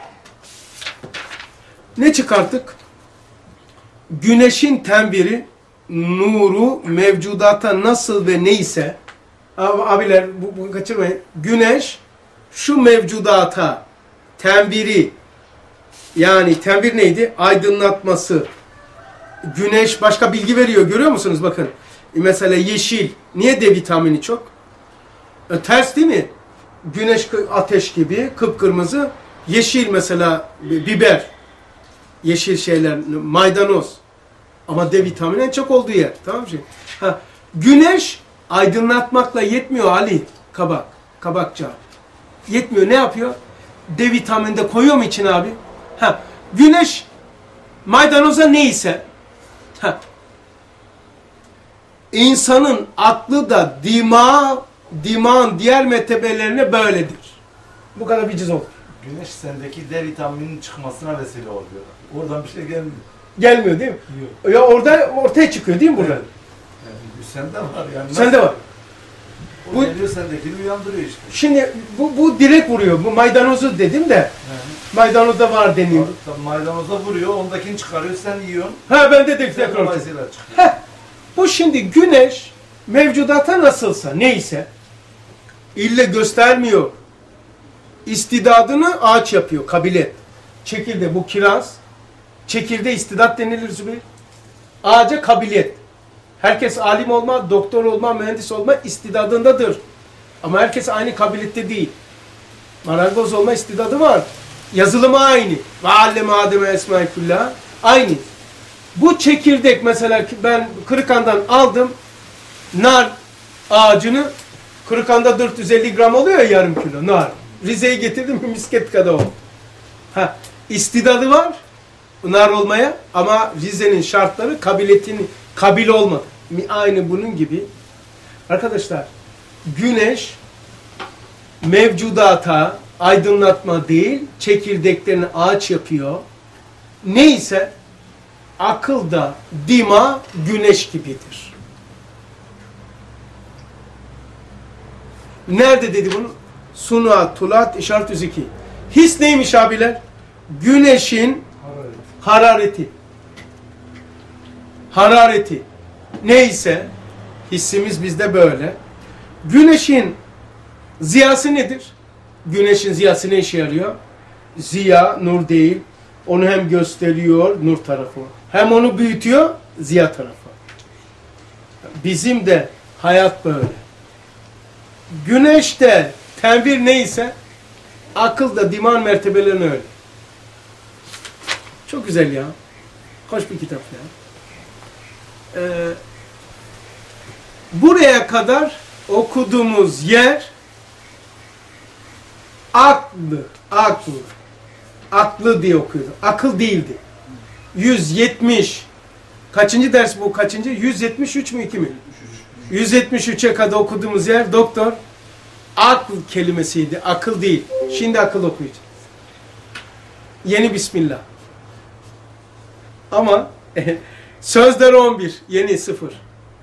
Ne çıkarttık? Güneşin tenviri, nuru mevcudata nasıl ve neyse, abiler bu, bu kaçırmayın. Güneş şu mevcudata tenviri, yani tenvir neydi? Aydınlatması. Güneş başka bilgi veriyor. Görüyor musunuz? Bakın. Mesela yeşil. Niye D vitamini çok? E, ters değil mi? Güneş ateş gibi kıpkırmızı. Yeşil mesela biber. Yeşil şeyler. Maydanoz. Ama D vitamini en çok olduğu yer. Tamam mı? Ha, güneş aydınlatmakla yetmiyor Ali. Kabak. Kabakça. Yetmiyor. Ne yapıyor? D vitamini de koyuyor mu içine abi? Ha, güneş maydanoza neyse ha, insanın aklı da dima, dimağın diğer mertebelerine böyledir. Bu kadar bir cız oldu. Güneş sendeki D vitamininin çıkmasına vesile oluyor. Oradan bir şey gelmiyor. Gelmiyor değil mi? Yok. Ya orada ortaya çıkıyor değil mi burada? Evet. Yani sende var yani. Sende var. O bu geliyor sendekini uyandırıyor işte. Şimdi bu, bu direkt vuruyor. Bu maydanozu dedim de. He. Maydanozda var deniyor. Maydanozda vuruyor, ondakini çıkarıyor, sen yiyorsun. Ha ben de de tekrar. Bu şimdi güneş mevcudata nasılsa, neyse ille göstermiyor. İstidadını ağaç yapıyor, kabilet. Çekirde bu kiraz. Çekirde istidat denilir Zübeyir. Ağaca kabiliyet. Herkes alim olma, doktor olma, mühendis olma istidadındadır. Ama herkes aynı kabiliyette değil. Marangoz olma istidadı var. Yazılımı aynı. Ve alleme Adem'e esma-i küllâ. Aynı. Bu çekirdek mesela ben Kırıkhan'dan aldım. Nar ağacını Kırıkhan'da dört yüz elli gram oluyor ya yarım kilo nar. Rize'ye getirdim misket kadar o. Ha, istidadı var nar olmaya ama Rize'nin şartları kabiliyetini kabil olmadı. Aynı bunun gibi. Arkadaşlar güneş mevcudata aydınlatma değil, çekirdeklerini ağaç yapıyor. Neyse akılda dima güneş gibidir. Nerede dedi bunu? Suna, tulat, işaret yüz iki. His neymiş abiler? Güneşin harareti. Harareti. Neyse hissimiz bizde böyle. Güneşin Ziyası nedir? Güneşin ziyası ne işe yarıyor? Ziya, nur değil. Onu hem gösteriyor, nur tarafı. Hem onu büyütüyor, ziya tarafı. Bizim de hayat böyle. Güneşte tenvir neyse, akıl da diman mertebelerini öyle. Çok güzel ya. Hoş bir kitap ya. Ee, buraya kadar okuduğumuz yer aklı, aklı, aklı diye okuyordu. Akıl değildi. yüz yetmiş, kaçıncı ders bu, kaçıncı? yüz yetmiş üç mü iki mi? yüz yetmiş üçe kadar okuduğumuz yer doktor, akıl kelimesiydi, akıl değil. Şimdi akıl okuyacağız. Yeni Bismillah. Ama sözler on bir, yeni sıfır.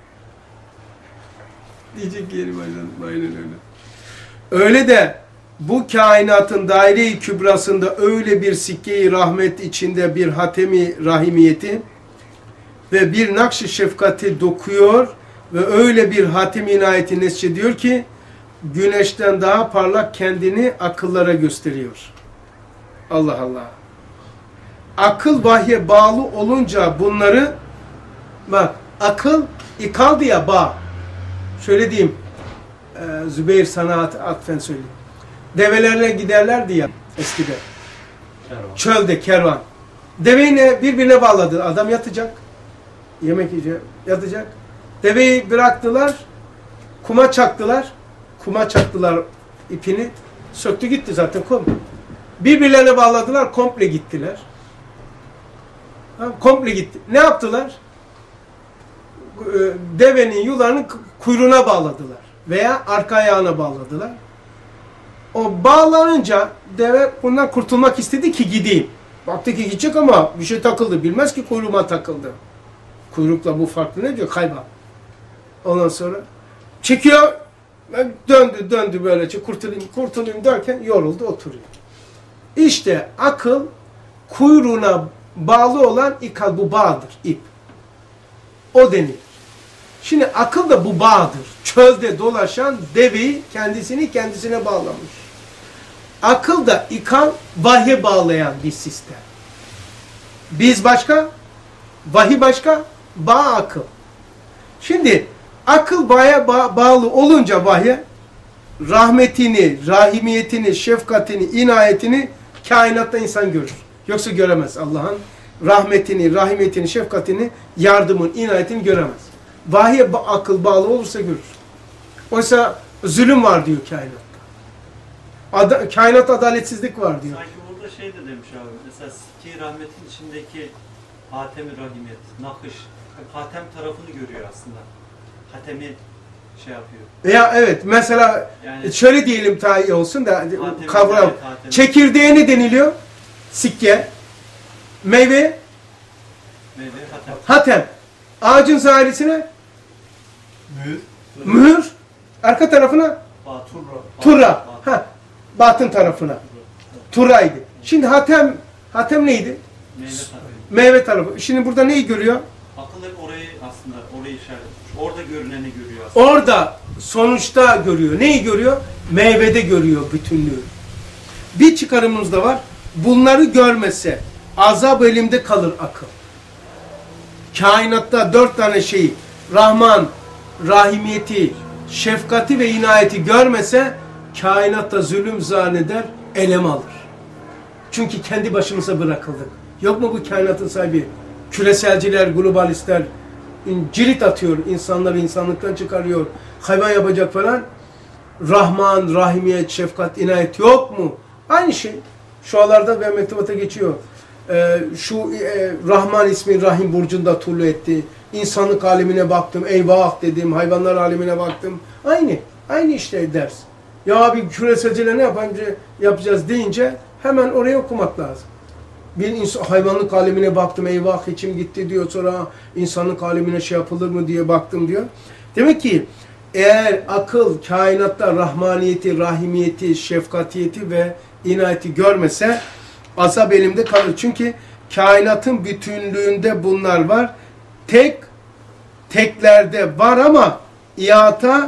Diyecek yeri başladım, aynen öyle. Öyle de bu kainatın daire-i kübrasında öyle bir sikke-i rahmet içinde bir hatemi rahimiyeti ve bir nakş-ı şefkati dokuyor ve öyle bir hatem inayeti nesçediyor ki güneşten daha parlak kendini akıllara gösteriyor. Allah Allah. Akıl vahye bağlı olunca bunları, bak akıl ikaldı ya bağ. Şöyle diyeyim, e, Zübeyir sana at, atfen söyleyeyim. Develerle giderlerdi ya eskiden. Kervan. Çölde kervan. Deveyi birbirine bağladı. Adam yatacak. Yemek yiyecek. Yatacak. Deveyi bıraktılar. Kuma çaktılar. Kuma çaktılar ipini. Söktü gitti zaten kum. Birbirlerine bağladılar. Komple gittiler. Ha, komple gitti. Ne yaptılar? Devenin yularını kuyruğuna bağladılar. Veya arka ayağına bağladılar. O bağlanınca deve bundan kurtulmak istedi ki gideyim. Baktı ki gidecek ama bir şey takıldı. Bilmez ki kuyruğuma takıldı. Kuyrukla bu farklı ne diyor? Kayba. Ondan sonra çekiyor. Döndü döndü böylece kurtulayım kurtulayım derken yoruldu oturuyor. İşte akıl kuyruğuna bağlı olan ikal, bu bağdır. İp. O denir. Şimdi akıl da bu bağdır. Çölde dolaşan deveyi kendisini kendisine bağlamış. Akıl da ikal, vahye bağlayan bir sistem. Biz başka, vahiy başka, bağ akıl. Şimdi akıl bağa ba bağlı olunca vahye, rahmetini, rahimiyetini, şefkatini, inayetini kainatta insan görür. Yoksa göremez Allah'ın rahmetini, rahimiyetini, şefkatini, yardımın, inayetini göremez. Vahye ba akıl bağlı olursa görür. Oysa zulüm var diyor kainatta. Ada kainat adaletsizlik var diyor. Sanki burada şey de demiş abi. Mesela Sikki rahmetin içindeki Hatem-i Rahimiyet, nakış, Hatem tarafını görüyor aslında. Hatemi şey yapıyor. Ya evet mesela yani, şöyle diyelim daha iyi olsun da kavram. Çekirdeğe ne deniliyor? Sikke. Meyve. Meyve hatem. Hatem. Ağacın zahirisine Mühür. mühür. Arka tarafına Ba, turra. turra. Ha, batın tarafına. Turraydı. Şimdi hatem hatem neydi? Meyve hatem. Meyve tarafı. Şimdi burada neyi görüyor? Akıl hep orayı aslında orayı işaret etmiş. Orada görüneni görüyor aslında. Orada sonuçta görüyor. Neyi görüyor? Meyvede görüyor bütünlüğü. Bir çıkarımımız da var. Bunları görmese azap elimde kalır akıl. Kainatta dört tane şeyi, Rahman, rahimiyeti, şefkati ve inayeti görmese kainatta zulüm zanneder, elem alır. Çünkü kendi başımıza bırakıldık. Yok mu bu kainatın sahibi? Küreselciler, globalistler cirit atıyor, insanları insanlıktan çıkarıyor, hayvan yapacak falan. Rahman, rahimiyet, şefkat, inayet yok mu? Aynı şey. Şu alarda ben mektubata geçiyor. Ee, şu e, Rahman ismi Rahim burcunda tullu etti. İnsanlık alemine baktım, eyvah dedim, hayvanlar alemine baktım. Aynı, aynı işte ders. Ya abi küreselciler ne yapınca, yapacağız deyince hemen oraya okumak lazım. Bir insan, hayvanlık alemine baktım, eyvah içim gitti diyor, sonra insanlık alemine şey yapılır mı diye baktım diyor. Demek ki eğer akıl kainatta rahmaniyeti, rahimiyeti, şefkatiyeti ve inayeti görmese azap elimde kalır. Çünkü kainatın bütünlüğünde bunlar var. Tek, teklerde var ama ihata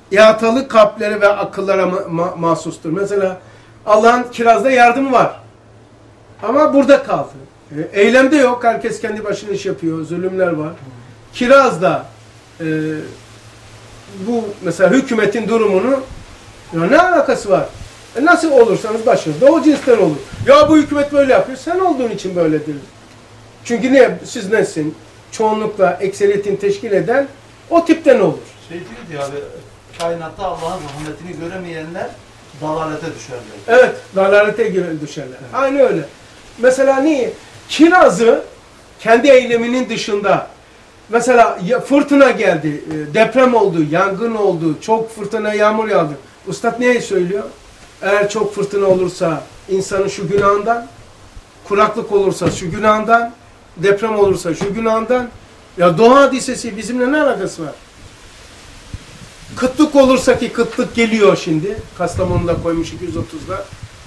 ihatalı kalplere ve akıllara ma ma mahsustur. Mesela Allah'ın kirazda yardımı var. Ama burada kaldı. E, eylemde yok. Herkes kendi başına iş yapıyor. Zulümler var. Kirazda e, bu mesela hükümetin durumunu ya ne alakası var? E, nasıl olursanız başınızda o cinsten olur. Ya bu hükümet böyle yapıyor. Sen olduğun için böyledir. Çünkü ne? Siz nesin? Çoğunlukla ekseriyetin teşkil eden o tipten olur. Şey diyor diyor abi, kainatta Allah'ın rahmetini göremeyenler dalalete düşerler. Evet, dalalete düşerler. Evet. Aynı öyle. Mesela niye? Kirazı kendi eyleminin dışında, mesela fırtına geldi, deprem oldu, yangın oldu, çok fırtına, yağmur yağdı. Üstad neye söylüyor? Eğer çok fırtına olursa insanın şu günahından, kuraklık olursa şu günahından, deprem olursa şu günahından, ya doğa hadisesi bizimle ne alakası var? Kıtlık olursa ki kıtlık geliyor şimdi. Kastamonu'da koymuş iki yüz otuzda.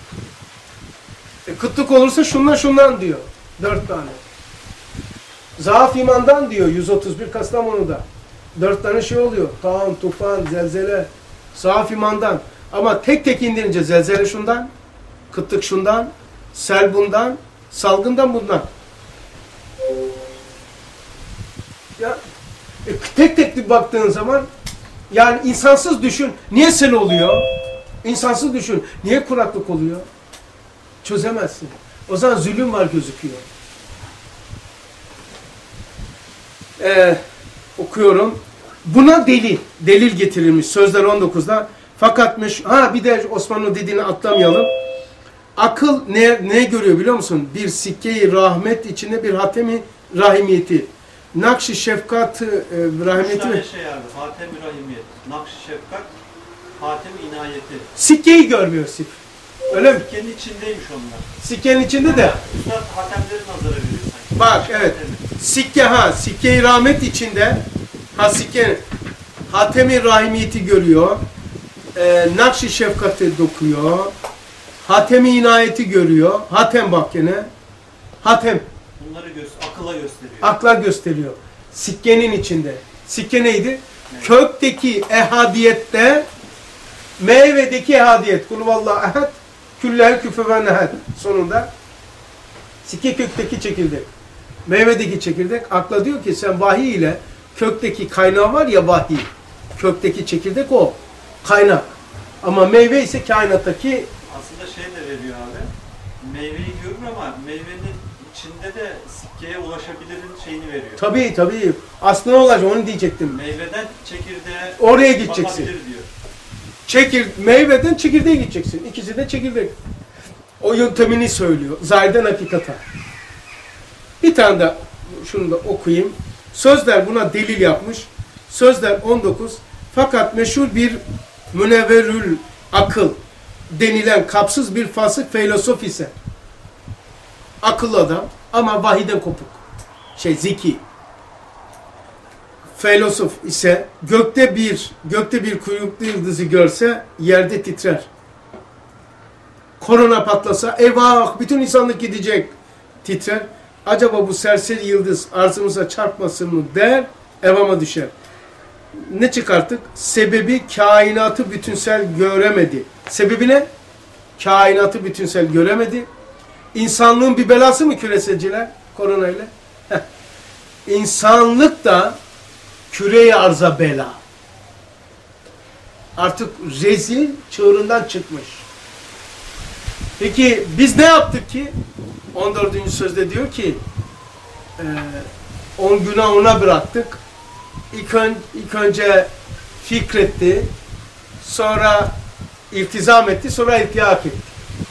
E, kıtlık olursa şundan şundan diyor. Dört tane. Zaaf imandan diyor yüz otuz bir Kastamonu'da. Dört tane şey oluyor. Kaan, tufan, zelzele. Zaaf imandan. Ama tek tek indirince zelzele şundan, kıtlık şundan, sel bundan, salgından bundan. Ya e, tek tek baktığın zaman yani insansız düşün. Niye sel oluyor? İnsansız düşün. Niye kuraklık oluyor? Çözemezsin. O zaman zulüm var gözüküyor. Ee, okuyorum. Buna delil. Delil getirilmiş. Sözler on dokuzda. Fakat meş ha bir de Osmanlı dediğini atlamayalım. Akıl ne, ne görüyor biliyor musun? Bir sikke-i rahmet içinde bir hatemi rahimiyeti. Nakş-ı şefkat e, rahimiyeti. Üç tane şey abi. Hatem-i rahimiyet, nakş-ı şefkat, hatem-i inayeti. Sikkeyi görmüyor sik. Öyle mi? Sikkenin içindeymiş onlar. Sikkenin içinde de. Üstad hatemleri nazara veriyor sanki. Bak evet. Sikke ha. Sikke-i rahmet içinde. Ha sikke. Hatem-i rahimiyeti görüyor. E, Nakş-ı şefkati dokuyor. Hatem-i inayeti görüyor. Hatem bak gene. Hatem. Bunları gö akılla gösteriyor. Akla gösteriyor. Sikkenin içinde. Sikke neydi? Evet. Kökteki ehadiyette, meyvedeki ehadiyet. Kulüvallahu ehad, küllehü küfüven ehad. Sonunda sikke kökteki çekirdek. Meyvedeki çekirdek. Akla diyor ki sen vahiy ile kökteki kaynağı var ya vahiy. Kökteki çekirdek o. Kaynak. Ama meyve ise kainattaki. Aslında şey de veriyor abi. Meyveyi görür ama meyvenin içinde de sikkeye ulaşabilirin şeyini veriyor. Tabii tabii. Aslında ne olacak onu diyecektim. Meyveden çekirdeğe oraya gideceksin. diyor. Çekir, meyveden çekirdeğe gideceksin. İkisi de çekirdek. O yöntemini söylüyor. Zahirden hakikata. Bir tane de şunu da okuyayım. Sözler buna delil yapmış. Sözler on dokuz. Fakat meşhur bir münevverül akıl denilen kapsız bir fasık filozof ise akıllı adam ama vahiden kopuk. Şey zeki. Filozof ise gökte bir gökte bir kuyruklu yıldızı görse yerde titrer. Korona patlasa eyvah bütün insanlık gidecek titrer. Acaba bu serseri yıldız arzımıza çarpmasın mı der, evama düşer. Ne çıkarttık? Sebebi kainatı bütünsel göremedi. Sebebi ne? Kainatı bütünsel göremedi. İnsanlığın bir belası mı küreselciler? Koronayla. İnsanlık da küre-i arza bela. Artık rezil çığırından çıkmış. Peki biz ne yaptık ki? on dördüncü sözde diyor ki on günah ona bıraktık. İlk, ön, ilk önce fikretti, sonra iltizam etti, sonra iltihak etti.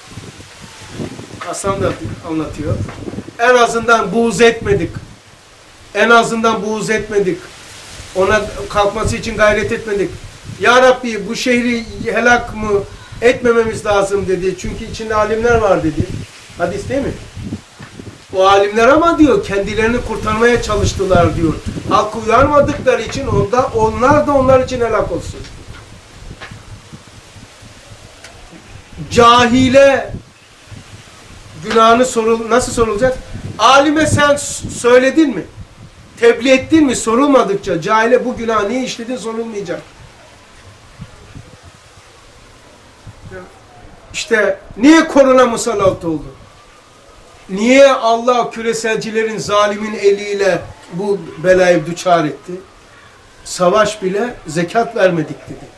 Hasan da anlatıyor. En azından buğz etmedik. En azından buğz etmedik. Ona kalkması için gayret etmedik. Ya Rabbi bu şehri helak mı etmememiz lazım dedi. Çünkü içinde alimler var dedi. Hadis değil mi? O alimler ama diyor kendilerini kurtarmaya çalıştılar diyor. Halkı uyarmadıkları için onda onlar da onlar için helak olsun. Cahile günahını sorul nasıl sorulacak? Alime sen söyledin mi? Tebliğ ettin mi? Sorulmadıkça cahile bu günah niye işledin sorulmayacak. İşte niye korona musallat oldu? Niye Allah küreselcilerin zalimin eliyle bu belayı düçar etti? Savaş bile zekat vermedik dedi.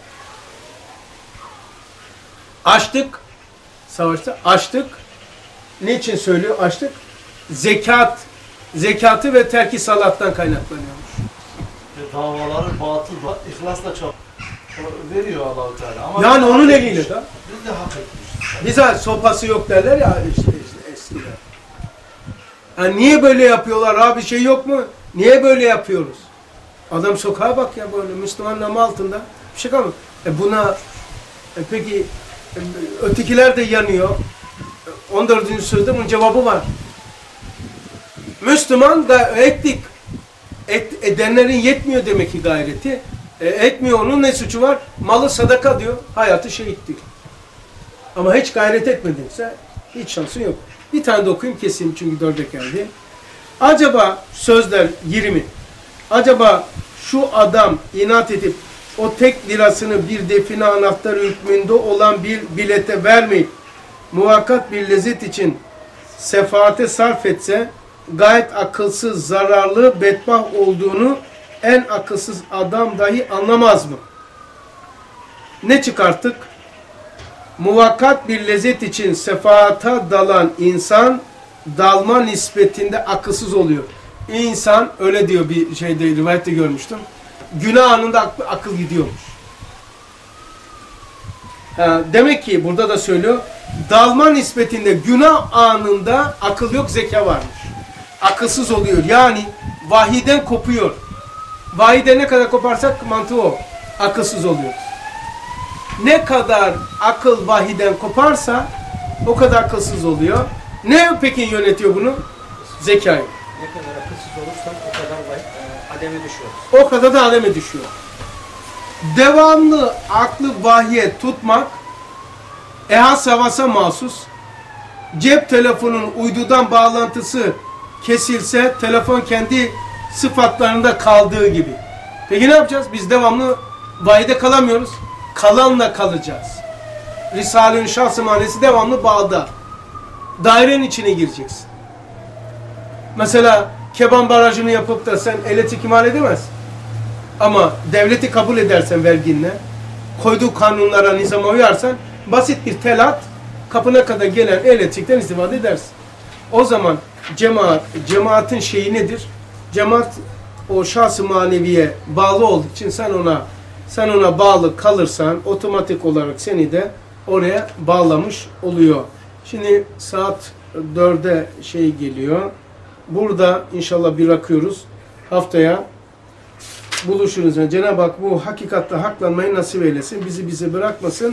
Açtık, savaşta açtık. Niçin söylüyor açtık? Zekat, zekatı ve terki salattan kaynaklanıyormuş. Ve davaları batıl, ihlasla çok veriyor Allah-u Teala. Ama Yani biz onun hak eliyle etmiş. de. Biz de hak etmişiz. Bize sopası yok derler ya işte, işte eskiden. Yani niye böyle yapıyorlar abi, şey yok mu? Niye böyle yapıyoruz? Adam sokağa bak ya böyle Müslüman namı altında. Bir şey kalmıyor. E buna e peki e, ötekiler de yanıyor. on dördüncü sözde bunun cevabı var. Müslüman da ettik. Et, edenlerin yetmiyor demek ki gayreti. E, etmiyor, onun ne suçu var? Malı sadaka diyor. Hayatı şehittir. Ama hiç gayret etmedinse hiç şansın yok. Bir tane de okuyayım keseyim çünkü dörde geldi. Acaba sözler yirmi. Acaba şu adam inat edip o tek lirasını bir define anahtarı hükmünde olan bir bilete vermeyip muvakkat bir lezzet için sefaate sarf etse gayet akılsız, zararlı, bedbah olduğunu en akılsız adam dahi anlamaz mı? Ne çıkarttık? Muvakkat bir lezzet için sefaata dalan insan dalma nispetinde akılsız oluyor. İnsan öyle diyor, bir şeyde rivayette görmüştüm. Günah anında aklı, akıl gidiyormuş. Ha, demek ki burada da söylüyor. Dalma nispetinde günah anında akıl yok, zeka varmış. Akılsız oluyor. Yani vahiden kopuyor. Vahiden ne kadar koparsak mantığı o. Akılsız oluyoruz. Ne kadar akıl vahiden koparsa o kadar akılsız oluyor. Ne peki yönetiyor bunu? Zekayı. Ne kadar akılsız olursak o kadar vay- e, ademe düşüyoruz. O kadar da aleme düşüyor. Devamlı aklı vahiye tutmak ehas havasa mahsus. Cep telefonunun uydudan bağlantısı kesilse telefon kendi sıfatlarında kaldığı gibi. Peki ne yapacağız? Biz devamlı vahide kalamıyoruz. Kalanla kalacağız. Risale-i Şahs-ı Manesi devamlı bağda. Dairenin içine gireceksin. Mesela Keban Barajı'nı yapıp da sen elektrik imal edemezsin. Ama devleti kabul edersen verginle, koyduğu kanunlara, nizama uyarsan basit bir telat kapına kadar gelen elektrikten istifade edersin. O zaman cemaat, cemaatin şeyi nedir? Cemaat o şahs-ı maneviye bağlı olduğu için sen ona sen ona bağlı kalırsan otomatik olarak seni de oraya bağlamış oluyor. Şimdi saat dörde şey geliyor. Burada inşallah bırakıyoruz. Haftaya buluşuruz. Yani Cenab-ı Hak bu hakikatte haklanmayı nasip eylesin. Bizi bize bırakmasın.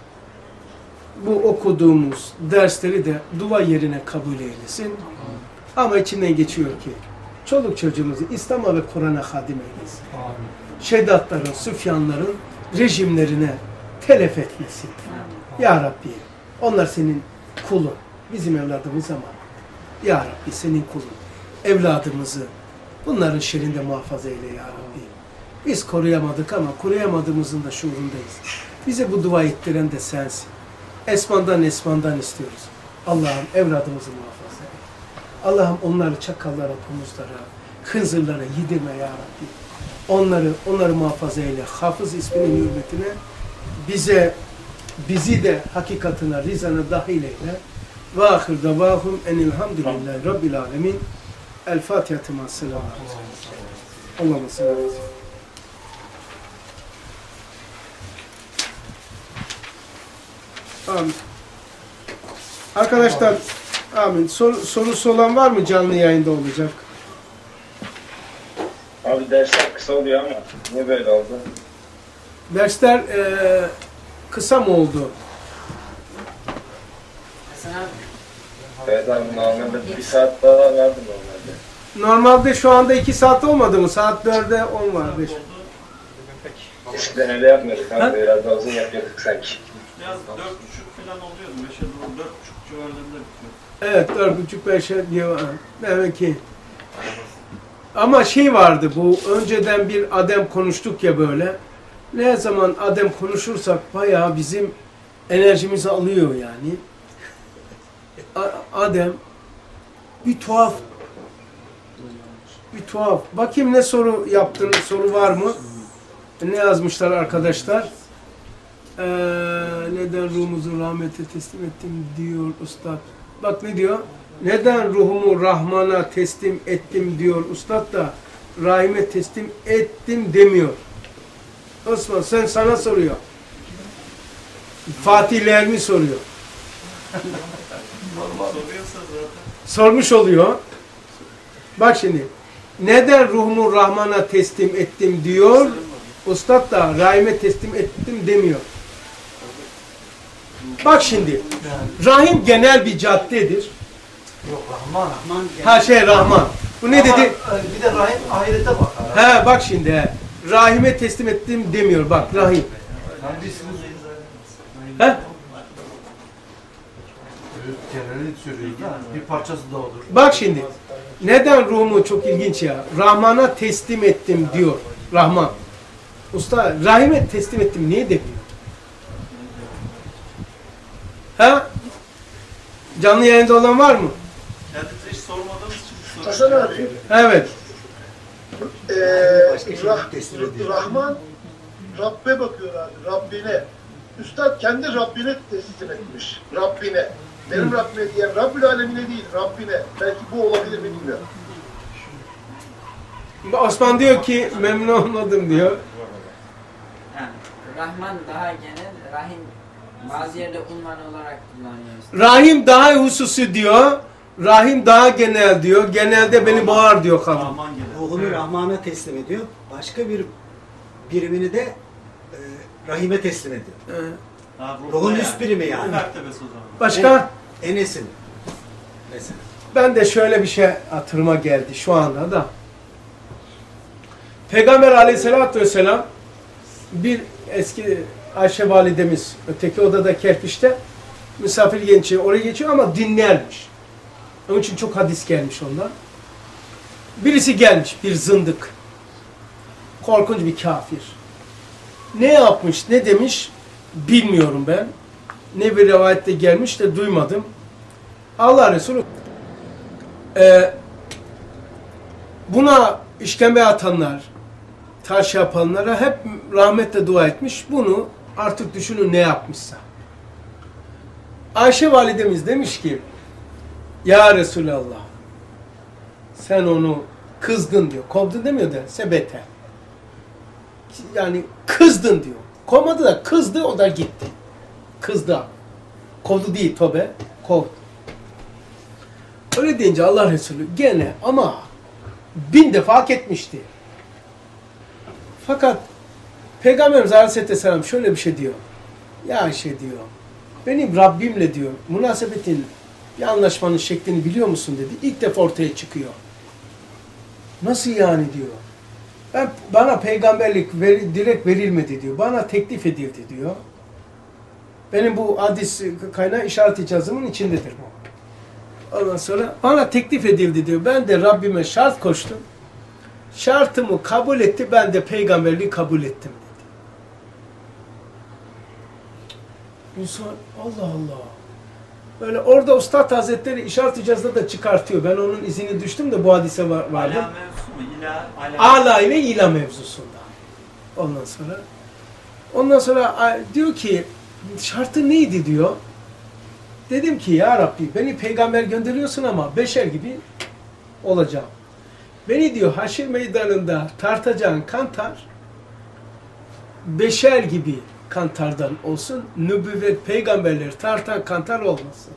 Bu okuduğumuz dersleri de dua yerine kabul eylesin. Ama içinden geçiyor ki çoluk çocuğumuzu İslam'a ve Kur'an'a hadim eylesin. Şeddatların, Süfyanların rejimlerine telef etmesin. Ya Rabbi, onlar senin kulun. Bizim evladımız ama. Ya Rabbi senin kulun. Evladımızı bunların şerrinde muhafaza eyle ya Rabbi. Biz koruyamadık ama koruyamadığımızın da şuurundayız. Bize bu dua ettiren de sensin. Esmandan esmandan istiyoruz. Allah'ım evladımızı muhafaza eyle. Allah'ım onları çakallara, kumuzlara, hınzırlara yedirme ya Rabbi. Onları, onları muhafaza eyle. Hafız isminin hürmetine bize, bizi de hakikatına, rizana dahil eyle. Ve ahir davahum enilhamdülillahi rabbil alemin. El Fatiha'tı ma'as-selamu aleyhi. Allah'ım selam. Amin. Arkadaşlar, amin. Sor, sorusu olan var mı canlı yayında olacak? Abi dersler kısa oluyor ama niye böyle oldu? Dersler e, kısa mı oldu? Evet abi normalde bir saat daha vardı normalde. Normalde şu anda iki saat olmadı mı? Saat dörde on var. Beş. Eskiden öyle yapmıyorduk abi, Ha? biraz daha uzun yapıyorduk sanki. Biraz dört buçuk falan oluyordu. Beşe doğru dört buçuk civarlarında bitiyor. Evet, dört buçuk beşe diyor. Demek ki. Ama şey vardı bu, önceden bir adem konuştuk ya böyle. Ne zaman adem konuşursak bayağı bizim enerjimizi alıyor yani. A- Adem bir tuhaf bir tuhaf. Bakayım ne soru yaptın, soru var mı? Ne yazmışlar arkadaşlar? Ee, neden ruhumuzu rahmete teslim ettim diyor Ustad. Bak ne diyor? Neden ruhumu Rahman'a teslim ettim diyor Ustad da Rahim'e teslim ettim demiyor. Osman sen sana soruyor. Fatihler mi soruyor? Soruyorsa zaten. Sormuş oluyor. Bak şimdi. Neden ruhumu Rahman'a teslim ettim diyor. Ustad da Rahim'e teslim ettim demiyor. Bak şimdi. Rahim genel bir caddedir. Yok Rahman. Rahman Ha şey Rahman. Bu ne Ama, dedi? e, Bir de Rahim ahirete bakar. He bak şimdi he. Rahime teslim ettim demiyor. Bak Rahim. Yani biz He? geneli söylüyoruz da bir parçası da olur. Bak şimdi. Neden ruhumu çok ilginç ya. Rahman'a teslim ettim diyor. Rahman. Usta Rahim'e teslim ettim. Niye demiyor? Ha? Canlı yayında olan var mı? Kendimize hiç sormadığımız için bir soru. Hasan abi, Evet. eee Başka şey Rah- teslim ediyor. Rahman Rabbe bakıyor abi, Rabbine. Üstad kendi Rabbine teslim etmiş, Rabbine. Benim Rabbime diyen, Rabbül Alemine değil, Rabbine. Belki bu olabilir mi bilmiyorum. Osman diyor ki memnun olmadım diyor. Yani Rahman daha genel, Rahim bazı yerde unvan olarak kullanıyoruz. Rahim daha hususi diyor. Rahim daha genel diyor. Genelde beni boğar diyor kadın. Rahman gelir. Ruhunu Rahman'a teslim ediyor. Başka bir birimini de e, Rahim'e teslim ediyor. Ha, ruhta Ruhun yani. üst birimi yani. Ruh mertebesi o zaman. Başka? Enes'in mesela. Ben de şöyle bir şey hatırıma geldi şu anda da. Peygamber aleyhissalatü vesselam bir eski Ayşe validemiz öteki odada kerpiçte misafir geçiyor. Oraya geçiyor ama dinlermiş. Onun için çok hadis gelmiş ondan. Birisi gelmiş, bir zındık. Korkunç bir kafir. Ne yapmış, ne demiş bilmiyorum ben. Ne bir rivayette gelmiş de duymadım. Allah Resulü e, buna işkembe atanlar, taş yapanlara hep rahmetle dua etmiş. Bunu artık düşünün ne yapmışsa. Ayşe validemiz demiş ki ya Resulallah sen onu kızdın diyor. Kovdun demiyor da sebete. Yani kızdın diyor. Kovmadı da kızdı o da gitti. Kızdı. Kovdu değil tobe. Kovdu. Öyle deyince Allah Resulü gene ama bin defa hak etmişti. Fakat Peygamberimiz Aleyhisselam şöyle bir şey diyor. Ya Ayşe diyor. Benim Rabbimle diyor münasebetin bir anlaşmanın şeklini biliyor musun dedi. İlk defa ortaya çıkıyor. Nasıl yani diyor. Ben, bana peygamberlik veri, direkt verilmedi diyor. Bana teklif edildi diyor. Benim bu hadis kaynağı işaret icazımın içindedir bu. Ondan sonra bana teklif edildi diyor. Ben de Rabbime şart koştum. Şartımı kabul etti. Ben de peygamberliği kabul ettim dedi. İnsan Allah Allah. Böyle orada Üstad Hazretleri işaret icazda da çıkartıyor. Ben onun izini düştüm de bu hadise var, vardı. Ala mevzu mu? İla, ala. Ala ile ila mevzusunda. Ondan sonra ondan sonra diyor ki şartı neydi diyor. Dedim ki ya Rabbi beni peygamber gönderiyorsun ama beşer gibi olacağım. Beni diyor haşir meydanında tartacağın kantar beşer gibi kantardan olsun. Nübüvvet peygamberleri tartan kantar olmasın.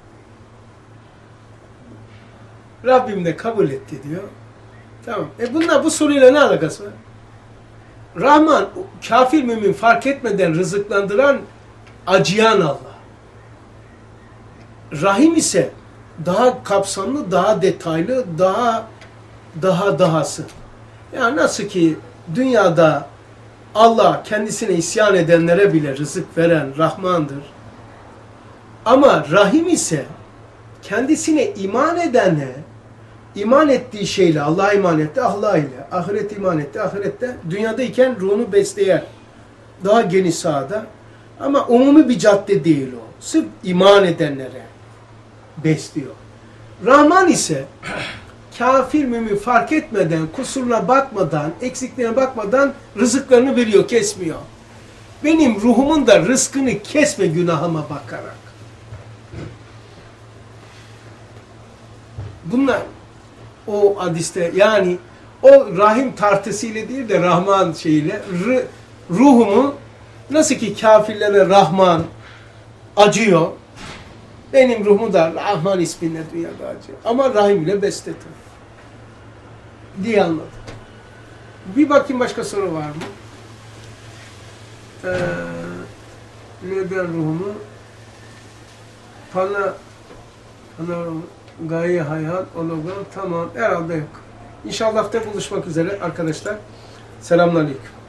Rabbim de kabul etti diyor. Tamam. E bunlar bu soruyla ne alakası var? Rahman kafir mümin fark etmeden rızıklandıran acıyan Allah. Rahim ise daha kapsamlı, daha detaylı, daha daha dahası. Yani nasıl ki dünyada Allah kendisine isyan edenlere bile rızık veren Rahmandır. Ama Rahim ise kendisine iman edene, iman ettiği şeyle, Allah'a iman etti, Allah ile, ahiret iman etti, ahirette dünyadayken ruhunu besleyen, daha geniş sahada, Ama umumi bir cadde değil o. Sırf iman edenlere besliyor. Rahman ise kafir mümin fark etmeden, kusuruna bakmadan, eksikliğine bakmadan rızıklarını veriyor, kesmiyor. Benim ruhumun da rızkını kesme günahıma bakarak. Bunlar o hadiste, yani o rahim tartısıyla değil de Rahman şeyiyle ruhumu, nasıl ki kafirlere Rahman acıyor, benim ruhumu da Rahman isminle dünyada acıyor. Ama rahim ile besletir diye anladım. Bir bakayım başka soru var mı? Ee, neden ruhumu? Pana, pana gaye hayat, hologram, tamam, herhalde yok. İnşallah da buluşmak üzere arkadaşlar. Selamünaleyküm.